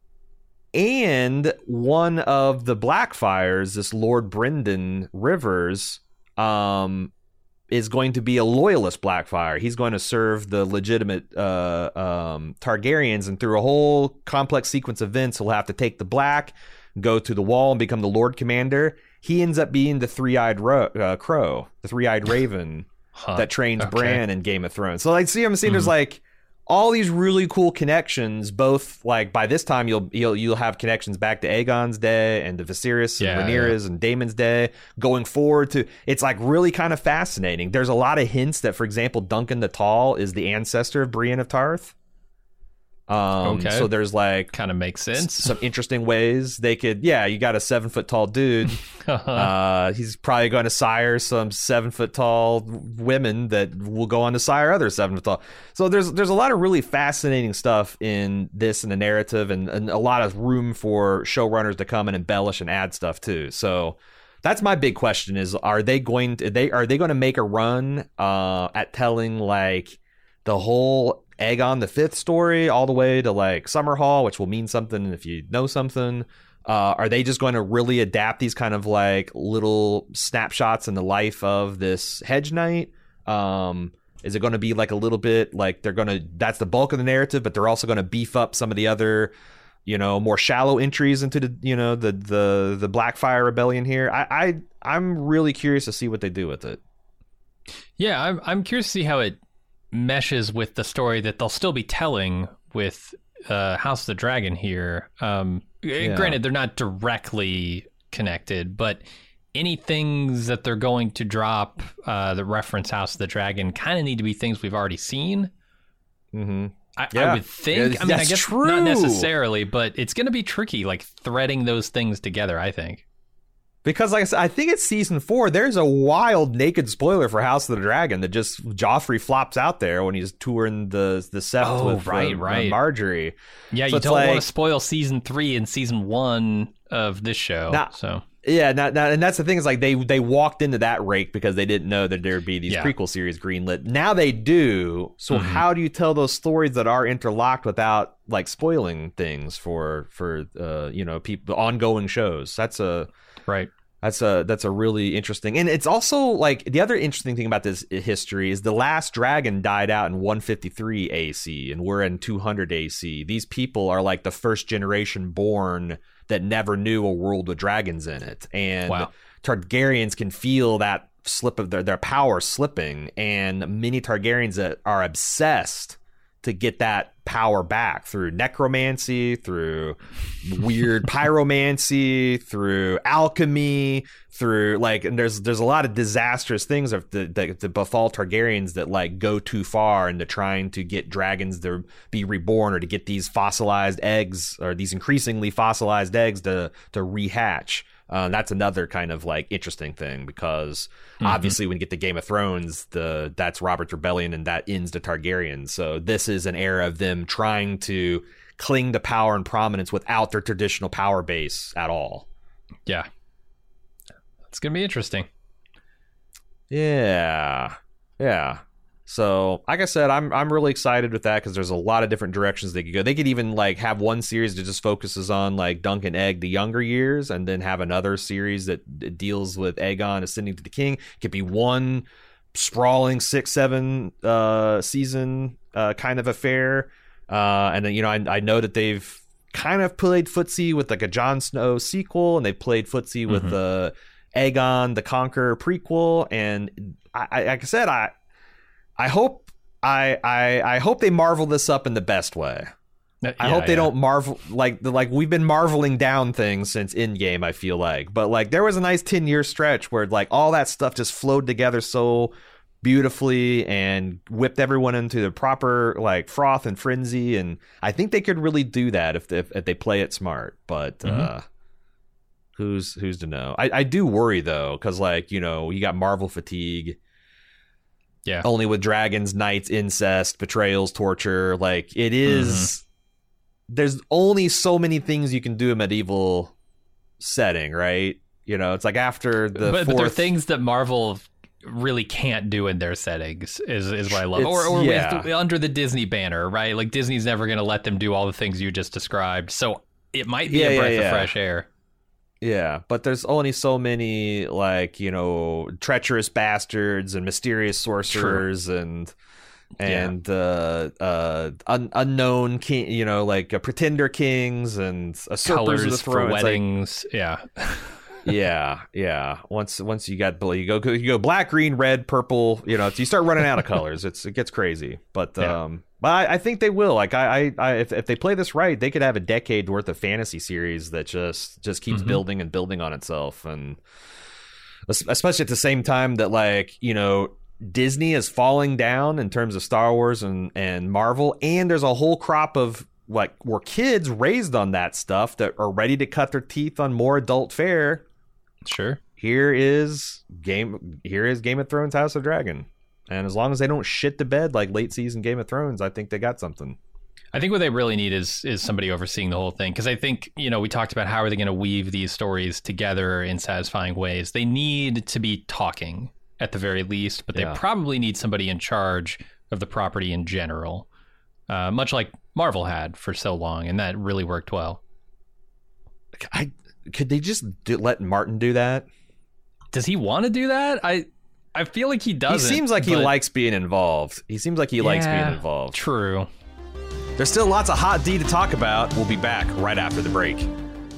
And one of the Blackfires, this Lord Brynden Rivers, um, is going to be a loyalist Blackfire. He's going to serve the legitimate uh, um, Targaryens, and through a whole complex sequence of events, he'll have to take the Black, go to the Wall, and become the Lord Commander. He ends up being the three-eyed ro- uh, crow, the three-eyed raven huh. that trains okay. Bran in Game of Thrones. So, like, see, I'm seeing mm-hmm. there's like all these really cool connections. Both like by this time you'll you'll you'll have connections back to Aegon's day and to Viserys and yeah, Rhaenyra's yeah. and Daemon's day, going forward to. It's like really kind of fascinating. There's a lot of hints that, for example, Duncan the Tall is the ancestor of Brienne of Tarth. Um, okay. So there's like kind of makes sense. S- some interesting ways they could. Yeah, you got a seven foot tall dude. uh, he's probably going to sire some seven foot tall women that will go on to sire other seven foot tall. So there's there's a lot of really fascinating stuff in this and the narrative, and, and a lot of room for showrunners to come and embellish and add stuff too. So that's my big question: is are they going to they are they going to make a run uh, at telling like the whole Aegon the Fifth story all the way to like Summerhall, which will mean something if you know something? Uh, are they just going to really adapt these kind of like little snapshots in the life of this hedge knight? Um, is it going to be like a little bit like they're going to, that's the bulk of the narrative, but they're also going to beef up some of the other, you know, more shallow entries into the, you know, the, the, the Blackfire Rebellion here? I, I, I'm really curious to see what they do with it. Yeah. I'm, I'm curious to see how it meshes with the story that they'll still be telling with uh, House of the Dragon here. Um, yeah. Granted, they're not directly connected, but any things that they're going to drop uh, that reference House of the Dragon kind of need to be things we've already seen. Mm-hmm. I, yeah. I would think. Yeah, I mean, I guess true. not necessarily, but it's going to be tricky, like threading those things together, I think. Because, like I said, I think it's season four. There's a wild naked spoiler for House of the Dragon that just Joffrey flops out there when he's touring the the Sept oh, with right, uh, right. Marjorie. Yeah, so you don't like, want to spoil season three and season one of this show. Now, so yeah, now, now, and that's the thing is like they they walked into that rake because they didn't know that there would be these yeah. prequel series greenlit. Now they do. So mm-hmm. how do you tell those stories that are interlocked without like spoiling things for for uh, you know people ongoing shows? That's a right. That's a that's a really interesting, and it's also like the other interesting thing about this history is the last dragon died out in one fifty-three A C, and we're in two hundred A C. These people are like the first generation born that never knew a world with dragons in it, and wow. Targaryens can feel that slip of their their power slipping, and many Targaryens that are obsessed to get that power back through necromancy, through weird pyromancy, through alchemy, through like, and there's there's a lot of disastrous things that, that, that befall Targaryens that like go too far into trying to get dragons to be reborn or to get these fossilized eggs or these increasingly fossilized eggs to to rehatch. Uh, that's another kind of like interesting thing because mm-hmm. obviously when you get to Game of Thrones, the that's Robert's Rebellion and that ends the Targaryens. So this is an era of them trying to cling to power and prominence without their traditional power base at all. Yeah. It's going to be interesting. Yeah. Yeah. So, like I said, I'm I'm really excited with that because there's a lot of different directions they could go. They could even like have one series that just focuses on like Dunk and Egg, the younger years, and then have another series that deals with Aegon ascending to the king. It could be one sprawling six, seven uh, season uh, kind of affair. Uh, and then, you know, I, I know that they've kind of played footsie with like a Jon Snow sequel, and they played footsie with the uh, Aegon the Conqueror prequel. And I, I like I said, I. I hope I, I I hope they marvel this up in the best way. Uh, I yeah, hope they yeah. don't marvel like like we've been marveling down things since Endgame, I feel like. But like there was a nice ten year stretch where like all that stuff just flowed together so beautifully and whipped everyone into the proper like froth and frenzy, and I think they could really do that if they, if, if they play it smart. But mm-hmm. uh who's who's to know? I, I do worry though, because like, you know, you got Marvel fatigue. Yeah. Only with dragons, knights, incest, betrayals, torture. Like it is. Mm-hmm. There's only so many things you can do in a medieval setting, right? You know, it's like after the. But, fourth... but there are things that Marvel really can't do in their settings. Is is what I love. It's, or or yeah. with, under the Disney banner, right? Like Disney's never going to let them do all the things you just described. So it might be yeah, a breath yeah, yeah. of fresh air. Yeah, but there's only so many, like, you know, treacherous bastards and mysterious sorcerers True. and and yeah. uh, uh, un- unknown king, you know, like uh, pretender kings and usurpers of the throne. For weddings, like, yeah. yeah, yeah. Once once you got you go you go black, green, red, purple. You know, you start running out of colors. It's it gets crazy. But yeah. um, but I, I think they will. Like I, I, I if if they play this right, they could have a decade worth of fantasy series that just just keeps mm-hmm. building and building on itself, and especially at the same time that, like, you know, Disney is falling down in terms of Star Wars and and Marvel, and there's a whole crop of like were kids raised on that stuff that are ready to cut their teeth on more adult fare. Sure. Here is game. Here is Game of Thrones, House of Dragon, and as long as they don't shit the bed like late season Game of Thrones, I think they got something. I think what they really need is is somebody overseeing the whole thing, because I think, you know, we talked about how are they going to weave these stories together in satisfying ways. They need to be talking at the very least, but they yeah. probably need somebody in charge of the property in general, uh, much like Marvel had for so long, and that really worked well. I. Could they just do, let Martin do that? Does he want to do that? I I feel like he doesn't. He seems like but... he likes being involved. He seems like he yeah, likes being involved. True. There's still lots of Hot D to talk about. We'll be back right after the break.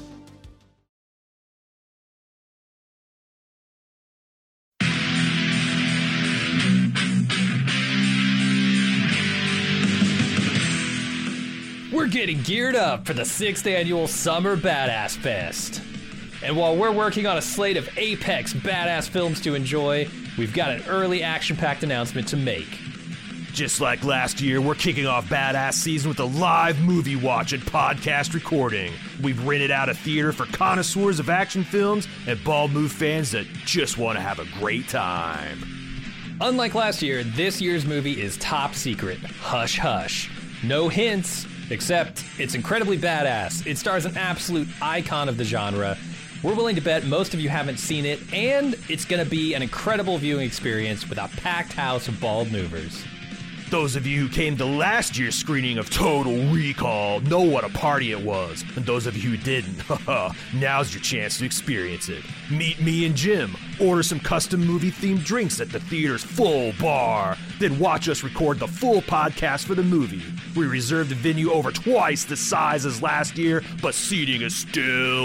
We're getting geared up for the sixth annual Summer Badass Fest. And while we're working on a slate of apex badass films to enjoy, we've got an early action-packed announcement to make. Just like last year, we're kicking off Badass Season with a live movie watch and podcast recording. We've rented out a theater for connoisseurs of action films and Bald Move fans that just want to have a great time. Unlike last year, this year's movie is top secret. Hush hush. No hints. Except, it's incredibly badass. It stars an absolute icon of the genre. We're willing to bet most of you haven't seen it, and it's going to be an incredible viewing experience with a packed house of bald movers. Those of you who came to last year's screening of Total Recall know what a party it was. And those of you who didn't, haha, now's your chance to experience it. Meet me and Jim, order some custom movie-themed drinks at the theater's full bar, then watch us record the full podcast for the movie. We reserved the venue over twice the size as last year, but seating is still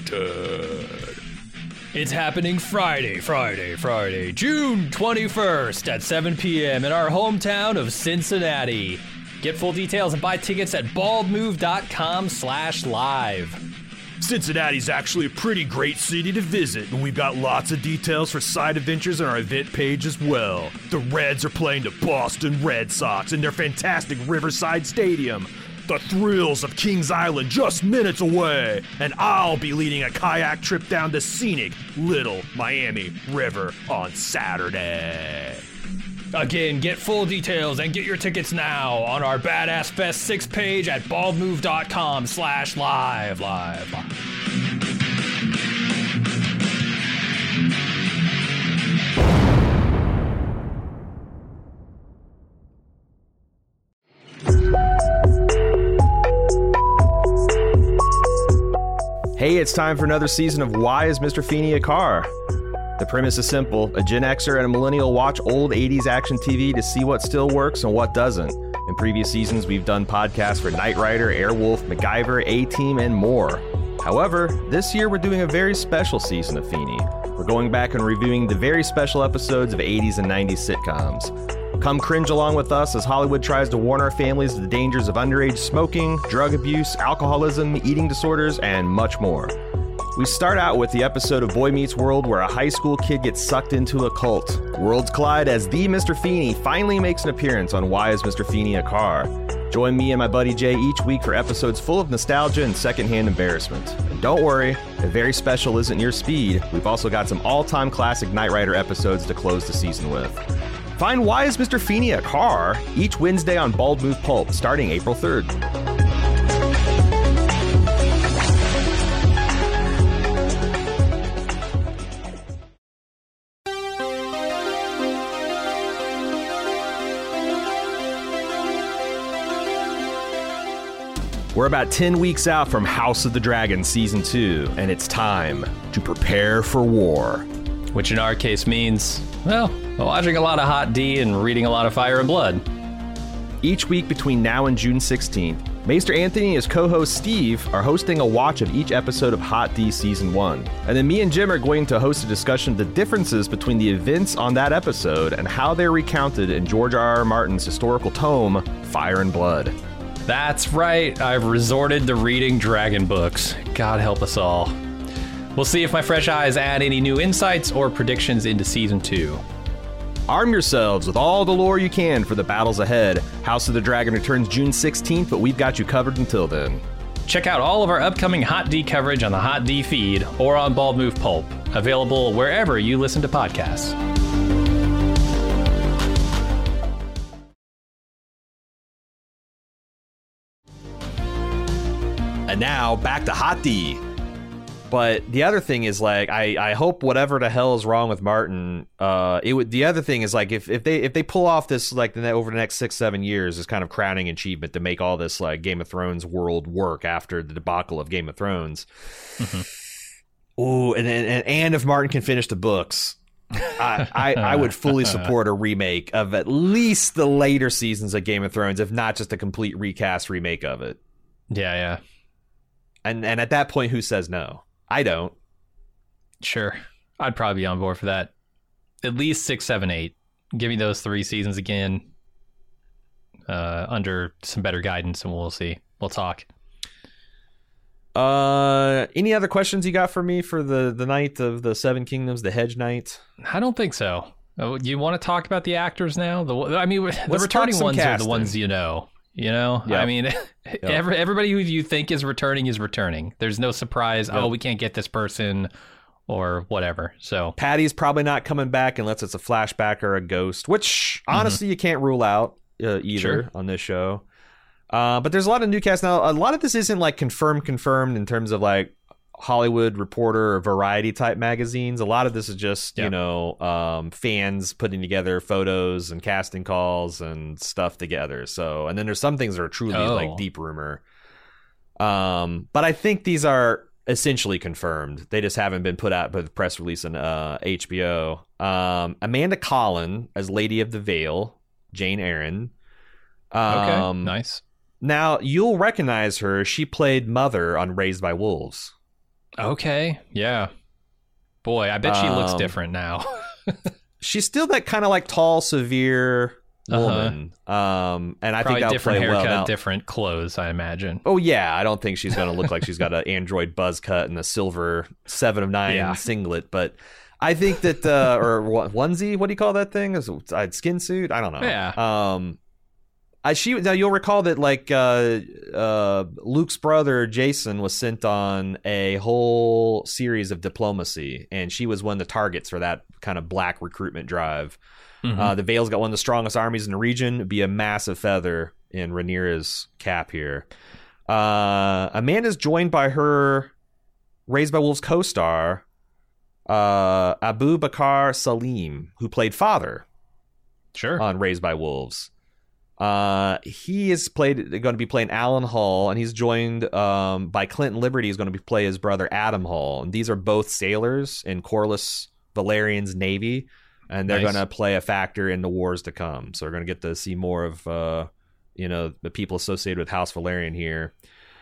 limited. It's happening Friday, Friday, Friday, June twenty-first at seven p.m. in our hometown of Cincinnati. Get full details and buy tickets at baldmove.com slash live. Cincinnati's actually a pretty great city to visit, and we've got lots of details for side adventures on our event page as well. The Reds are playing the Boston Red Sox in their fantastic Riverside Stadium. The thrills of Kings Island just minutes away, and I'll be leading a kayak trip down the scenic Little Miami River on Saturday. Again, get full details and get your tickets now on our Badass Fest six page at baldmove.com slash live, live, live. Hey, it's time for another season of Why is Mister Feeney a Car? The premise is simple. A Gen Xer and a millennial watch old eighties action T V to see what still works and what doesn't. In previous seasons, we've done podcasts for Knight Rider, Airwolf, MacGyver, A-Team, and more. However, this year we're doing a very special season of Feeney. We're going back and reviewing the very special episodes of eighties and nineties sitcoms. Come cringe along with us as Hollywood tries to warn our families of the dangers of underage smoking, drug abuse, alcoholism, eating disorders, and much more. We start out with the episode of Boy Meets World where a high school kid gets sucked into a cult. Worlds collide as the Mister Feeney finally makes an appearance on Why is Mister Feeney a Car? Join me and my buddy Jay each week for episodes full of nostalgia and secondhand embarrassment. And don't worry, if very special isn't your speed, we've also got some all-time classic Knight Rider episodes to close the season with. Find Why is Mister Feeney a Car? Each Wednesday on Bald Move Pulp, starting April third. We're about ten weeks out from House of the Dragon Season two, and it's time to prepare for war. Which in our case means, well, watching a lot of Hot D and reading a lot of Fire and Blood. Each week between now and June sixteenth, Maester Anthony and his co-host Steve are hosting a watch of each episode of Hot D Season one. And then me and Jim are going to host a discussion of the differences between the events on that episode and how they're recounted in George R. R. Martin's historical tome, Fire and Blood. That's right, I've resorted to reading dragon books. God help us all. We'll see if my fresh eyes add any new insights or predictions into Season two. Arm yourselves with all the lore you can for the battles ahead. House of the Dragon returns June sixteenth, but we've got you covered until then. Check out all of our upcoming Hot D coverage on the Hot D feed or on Bald Move Pulp, available wherever you listen to podcasts. And now, back to Hot D. But the other thing is, like, I, I hope whatever the hell is wrong with Martin, uh, it would. The other thing is, like, if, if they if they pull off this, like, the, over the next six, seven years, this kind of crowning achievement to make all this, like, Game of Thrones world work after the debacle of Game of Thrones. Mm-hmm. Ooh, and, and and if Martin can finish the books, I, I, I would fully support a remake of at least the later seasons of Game of Thrones, if not just a complete recast remake of it. Yeah, yeah. And and at that point, who says no? I don't. Sure. I'd probably be on board for that. At least six, seven, eight. Give me those three seasons again uh, under some better guidance, and we'll see. We'll talk. Uh, any other questions you got for me for the, the Night of the Seven Kingdoms, the Hedge Knight? I don't think so. Oh, you want to talk about the actors now? The I mean, the Let's returning ones casting. are the ones you know. You know, Yep. I mean, Yep. every, everybody who you think is returning is returning. There's no surprise. Yep. Oh, we can't get this person or whatever. So Patty's probably not coming back unless it's a flashback or a ghost, which honestly mm-hmm. you can't rule out uh, either Sure. on this show. Uh, but there's a lot of new cast now. A lot of this isn't like confirmed, confirmed in terms of like Hollywood Reporter or Variety type magazines. A lot of this is just, yep. you know, um, fans putting together photos and casting calls and stuff together. So, and then there's some things that are truly oh. like deep rumor. Um, but I think these are essentially confirmed. They just haven't been put out by the press release on uh, H B O. Um, Amanda Collin as Lady of the Vale, Jane Eyre. Um, okay, nice. Now, you'll recognize her. She played Mother on Raised by Wolves. Okay, yeah. Boy, I bet she looks Um, different now. She's still that kind of like tall, severe woman. Uh-huh. Um, and I Probably think that'll different play haircut, well. Now, different clothes, I imagine. oh, yeah. I don't think she's going to look like she's got an android buzz cut and a silver seven of nine Yeah. singlet. But I think that, uh, or what, onesie, what do you call that thing? Is it a skin suit? I don't know. Yeah. Um, I, she now you'll recall that like uh, uh, Luke's brother Jason was sent on a whole series of diplomacy, and she was one of the targets for that kind of black recruitment drive. Mm-hmm. Uh, the Vale's got one of the strongest armies in the region. It'd be a massive feather in Rhaenyra's cap here. Uh, Amanda's joined by her Raised by Wolves co-star uh, Abu Bakar Salim, who played Father Sure. on Raised by Wolves. Uh, he is played going to be playing Alan Hall, and he's joined um, by Clinton Liberty, who's going to be play his brother Adam Hall. And these are both sailors in Corlys Valerian's navy, and they're Nice. going to play a factor in the wars to come. So we're going to get to see more of uh, you know, the people associated with House Valerian here.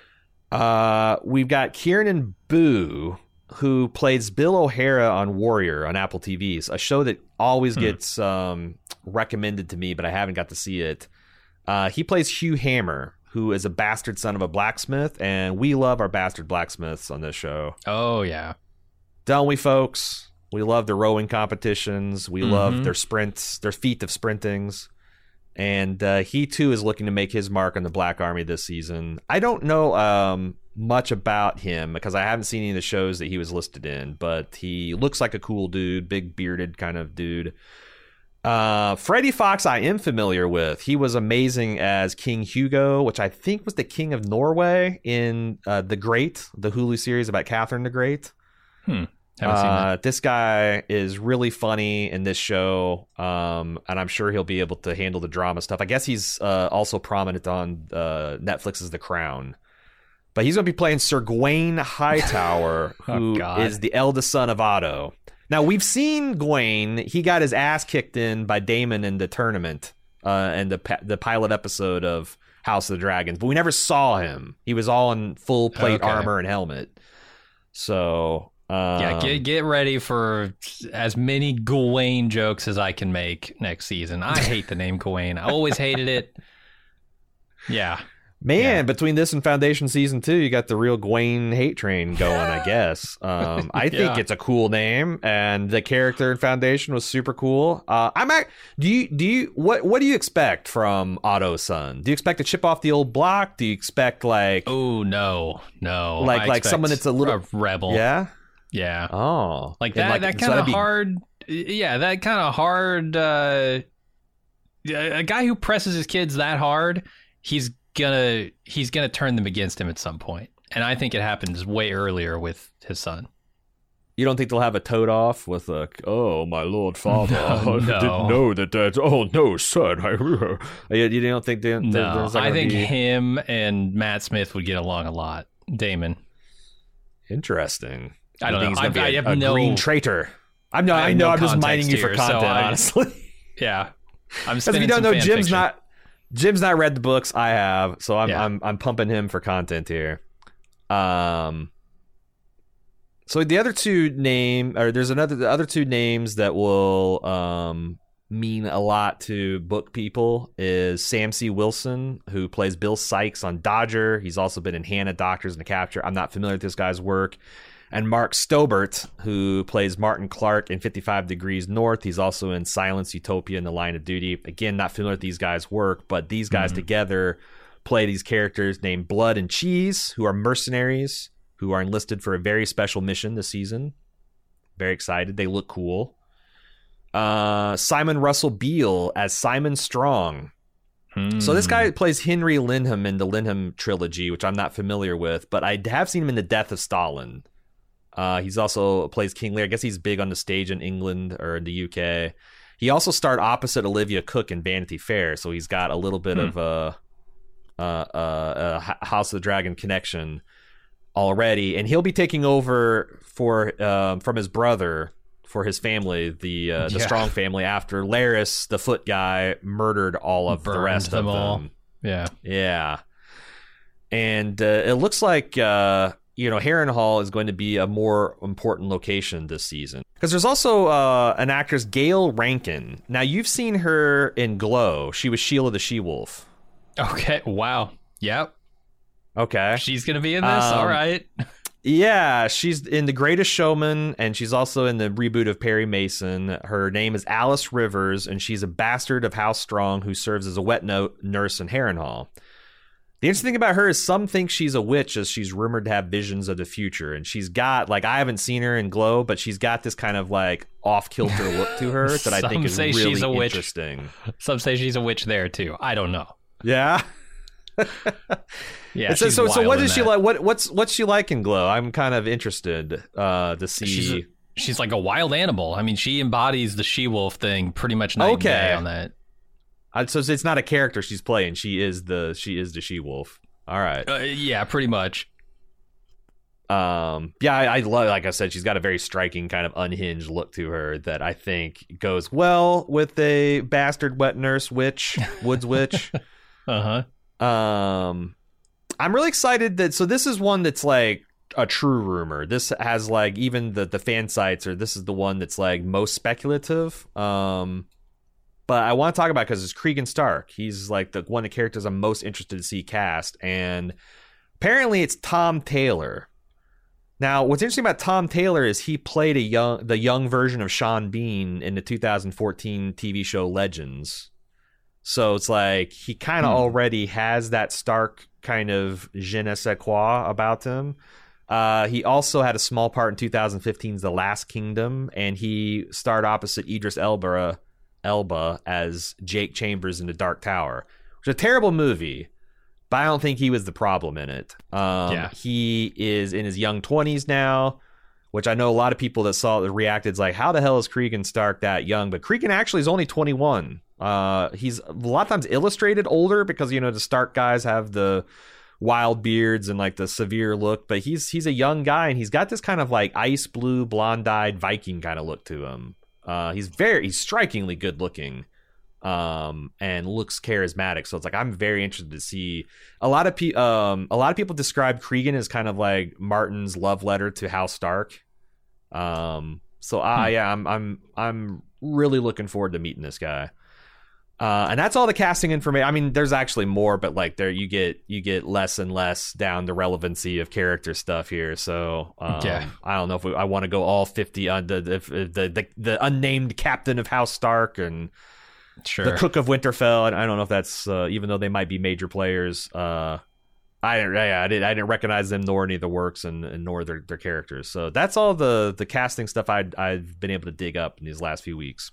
Uh, we've got Kiernan Boo, who plays Bill O'Hara on Warrior on Apple T V, a show that always Hmm. gets um, recommended to me, but I haven't got to see it. Uh, he plays Hugh Hammer, who is a bastard son of a blacksmith, and we love our bastard blacksmiths on this show. Oh, yeah. Don't we, folks? We love their rowing competitions. We Mhm. love their sprints, their feat of sprintings. And uh, he, too, is looking to make his mark on the Black Army this season. I don't know um, much about him because I haven't seen any of the shows that he was listed in, but he looks like a cool dude, big bearded kind of dude. Uh, Freddie Fox I am familiar with. He was amazing as King Hugo, which I think was the King of Norway in uh, The Great, the Hulu series about Catherine the Great. Hmm. Haven't seen that. Uh, this guy is really funny in this show, um, and I'm sure he'll be able to handle the drama stuff. I guess he's uh, also prominent on uh, Netflix's The Crown. But he's going to be playing Sir Gawain Hightower, who oh, is the eldest son of Otto. Now, we've seen Gawain. He got his ass kicked in by Daemon in the tournament uh, and the the pilot episode of House of the Dragons, but we never saw him. He was all in full plate okay. armor and helmet. So... Um, yeah, get get ready for as many Gawain jokes as I can make next season. I hate the name Gawain. I always hated it. Yeah. Man, yeah. between this and Foundation Season two, you got the real Gawain hate train going, I guess. Um, I think yeah. it's a cool name, and the character in Foundation was super cool. Uh, I'm at, do you do you what what do you expect from Otto's son? Do you expect to chip off the old block? Do you expect like Oh no, no. like I like someone that's a little a rebel. Yeah? Yeah. Oh. Like And, that like, that so kind of that'd be- hard yeah, that kind of hard uh a guy who presses his kids that hard, he's gonna he's gonna turn them against him at some point. And I think it happens way earlier with his son. You don't think they'll have a toad off with a, oh, my lord father, No, I no. didn't know that that's, oh, no, son. I, you, you don't think they, No, there's not I gonna think be... him and Matt Smith would get along a lot. Damon. Interesting. I don't You think know. he's gonna I- be I a, have a no- green traitor. I'm no, I I, have know. no I'm just context mining you for here, so content, I- honestly. Yeah. I'm Because if you spinning don't some know, fan Jim's fiction. not Jim's not read the books. I have, so I'm Yeah. I'm I'm pumping him for content here. Um. So the other two name, or there's another the other two names that will um mean a lot to book people is Sam C. Wilson, who plays Bill Sykes on Dodger. He's also been in Hannah, Doctors, and the Capture. I'm not familiar with this guy's work. And Mark Stobart, who plays Martin Clark in fifty-five Degrees North. He's also in Silence, Utopia, and The Line of Duty. Again, not familiar with these guys' work, but these guys Mhm. together play these characters named Blood and Cheese, who are mercenaries, who are enlisted for a very special mission this season. Very excited. They look cool. Uh, Simon Russell Beale as Simon Strong. So this guy plays Henry Lynham in the Lynham trilogy, which I'm not familiar with, but I have seen him in The Death of Stalin. Uh, he's also plays King Lear. I guess he's big on the stage in England or in the U K. He also starred opposite Olivia Cooke in Vanity Fair, so he's got a little bit Hmm. of a, a, a, a House of the Dragon connection already, and he'll be taking over for um, from his brother for his family, the uh, the Yeah. Strong family, after Laris, the Foot guy, murdered all of the Burned rest them of all. them. Yeah. Yeah. And uh, it looks like, uh, you know, Harrenhal is going to be a more important location this season. Because there's also uh, an actress, Gail Rankin. Now, you've seen her in Glow. She was Sheila the She-Wolf. Okay. Wow. Yep. Okay. She's going to be in this. Um, All right. Yeah, she's in The Greatest Showman, and she's also in the reboot of Perry Mason. Her name is Alice Rivers, and she's a bastard of House Strong who serves as a wet note nurse in Harrenhal. The interesting thing about her is some think she's a witch, as she's rumored to have visions of the future. And she's got, like, I haven't seen her in Glow, but she's got this kind of, like, off-kilter look to her that I Some think is say really she's a witch. interesting. Some say she's a witch there, too. I don't know. Yeah? Yeah. so, she's so, so wild what in is she that. like? What, what's, what's she like in Glow? I'm kind of interested uh, to see. She's, a- she's like a wild animal. I mean, she embodies the she-wolf thing pretty much night Okay. and day on that. Uh, so it's not a character she's playing. She is the she is the She-Wolf. All right. Uh, yeah, pretty much. Um. Yeah, I, I love. Like I said, she's got a very striking kind of unhinged look to her that I think goes well with a bastard wet nurse witch, woods witch. Uh-huh. Um, I'm really excited that. So this is one that's like a true rumor. This has like even the the fan sites, or this is the one that's like most speculative. Um. But I want to talk about because it's Cregan Stark. He's like the one of the characters I'm most interested to see cast, and apparently it's Tom Taylor. Now, what's interesting about Tom Taylor is he played a young, the young version of Sean Bean in the two thousand fourteen T V show Legends. So it's like he kind of Hmm. already has that Stark kind of je ne sais quoi about him. Uh, he also had a small part in two thousand fifteen's The Last Kingdom, and he starred opposite Idris Elba. Elba as Jake Chambers in The Dark Tower, which is a terrible movie, but I don't think he was the problem in it. Um, Yeah. He is in his young twenties now, which I know a lot of people that saw it reacted like, how the hell is Cregan Stark that young? But Cregan actually is only twenty-one. Uh, he's a lot of times illustrated older because, you know, the Stark guys have the wild beards and like the severe look, but he's he's a young guy and he's got this kind of like ice blue, blonde-eyed Viking kind of look to him. Uh, he's very he's strikingly good looking. Um and looks charismatic, so it's like I'm very interested to see. A lot of pe- um a lot of people describe Cregan as kind of like Martin's love letter to House Stark. Um, so I hmm. yeah I'm I'm I'm really looking forward to meeting this guy. Uh, and that's all the casting information. I mean, there's actually more, but like there you get you get less and less down the relevancy of character stuff here. So um, yeah. I don't know if we, I want to go all fifty on the the, the the the unnamed captain of House Stark and. Sure. The Cook of Winterfell, and I don't know if that's uh, even though they might be major players. Uh, I didn't, yeah, I didn't, I didn't recognize them nor any of the works and, and nor their, their characters. So that's all the the casting stuff I'd, I've been able to dig up in these last few weeks.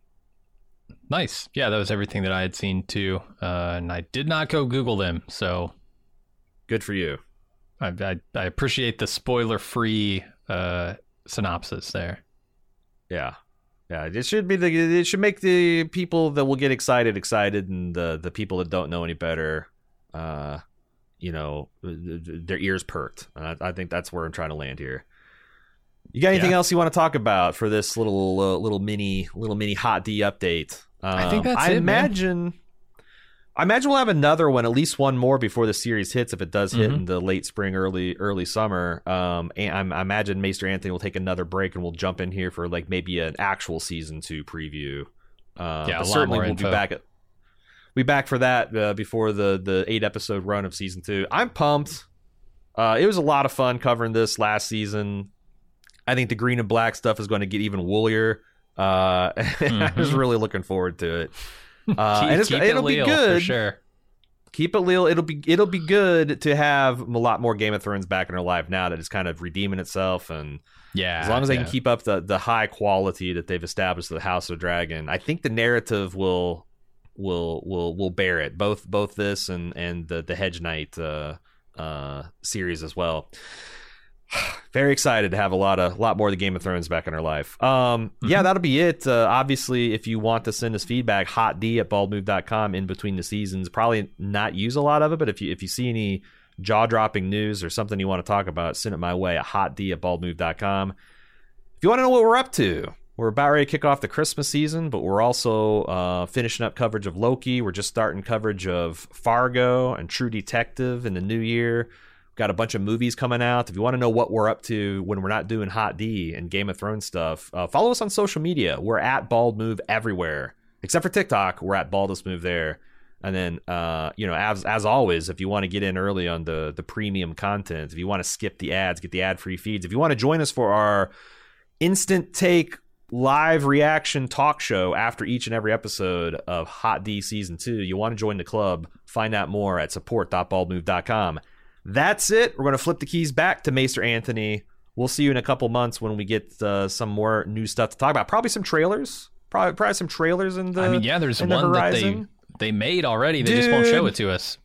Nice, yeah, that was everything that I had seen too, uh, and I did not go Google them. So good for you. I I, I appreciate the spoiler free uh, synopsis there. Yeah. Yeah, it should be the. It should make the people that will get excited excited, and the the people that don't know any better, uh, you know, their ears perked. Uh, I think that's where I'm trying to land here. You got anything yeah. else you want to talk about for this little uh, little mini little mini Hot D update? Um, I think that's I it. imagine. Man. I imagine we'll have another one, at least one more before the series hits, if it does hit Mm-hmm. in the late spring, early early summer. Um, and I, I imagine Maester Anthony will take another break, and we'll jump in here for like maybe an actual season two preview. Uh, yeah, but a certainly lot more we'll info. be back. At, we back for that uh, before the the eight episode run of season two. I'm pumped. Uh, it was a lot of fun covering this last season. I think the green and black stuff is going to get even woolier. Uh, mm-hmm. I was really looking forward to it. Uh, keep, and it's, keep it'll it be Lil, good for sure. Keep it Lil. It'll be it'll be good to have a lot more Game of Thrones back in our life now that it's kind of redeeming itself, and yeah, as long as they yeah. can keep up the the high quality that they've established with the House of Dragon, I think the narrative will will will will bear it. Both both this and and the the Hedge Knight uh, uh, series as well. Very excited to have a lot of lot more of the Game of Thrones back in our life. Um, mm-hmm. Yeah, that'll be it. Uh, obviously, if you want to send us feedback, hotd at bald move dot com in between the seasons. Probably not use a lot of it, but if you if you see any jaw-dropping news or something you want to talk about, send it my way at hotd at bald move dot com. If you want to know what we're up to, we're about ready to kick off the Christmas season, but we're also uh, finishing up coverage of Loki. We're just starting coverage of Fargo and True Detective in the new year. Got a bunch of movies coming out. If you want to know what we're up to when we're not doing Hot D and Game of Thrones stuff, uh, follow us on social media. We're at Bald Move everywhere, except for TikTok. We're at Baldest Move there. And then, uh, you know, as as always, if you want to get in early on the the premium content, if you want to skip the ads, get the ad-free feeds. If you want to join us for our instant take live reaction talk show after each and every episode of Hot D Season two, you want to join the club, find out more at support dot bald move dot com. That's it. We're going to flip the keys back to Maester Anthony. We'll see you in a couple months when we get uh, some more new stuff to talk about. Probably some trailers. Probably, probably some trailers in the I mean, yeah, there's in one the that horizon. they, they made already. They Dude, just won't show it to us.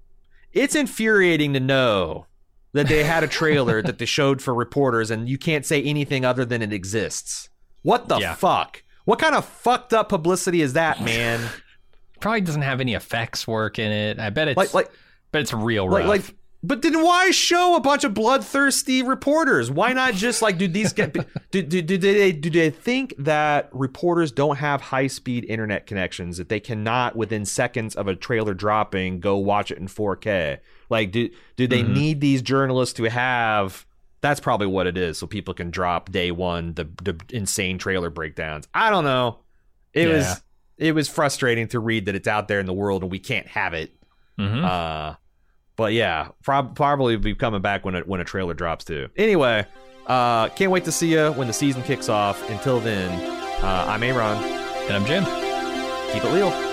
It's infuriating to know that they had a trailer that they showed for reporters, and you can't say anything other than it exists. What the Yeah. fuck? What kind of fucked up publicity is that, man? Probably doesn't have any effects work in it. I bet it's like, like, but it's real like, rough. like. But then why show a bunch of bloodthirsty reporters? Why not just like, do these get, do, do, do they do they think that reporters don't have high speed internet connections, that they cannot within seconds of a trailer dropping go watch it in four K? Like, do do they mm-hmm. need these journalists to have? That's probably what it is, so people can drop day one the the insane trailer breakdowns. I don't know. It yeah. was it was frustrating to read that it's out there in the world and we can't have it. Mm-hmm. Uh. But yeah, prob- probably be coming back when a, when a trailer drops too. Anyway, uh, can't wait to see you when the season kicks off. Until then, uh, I'm Aaron. And I'm Jim. Keep it real.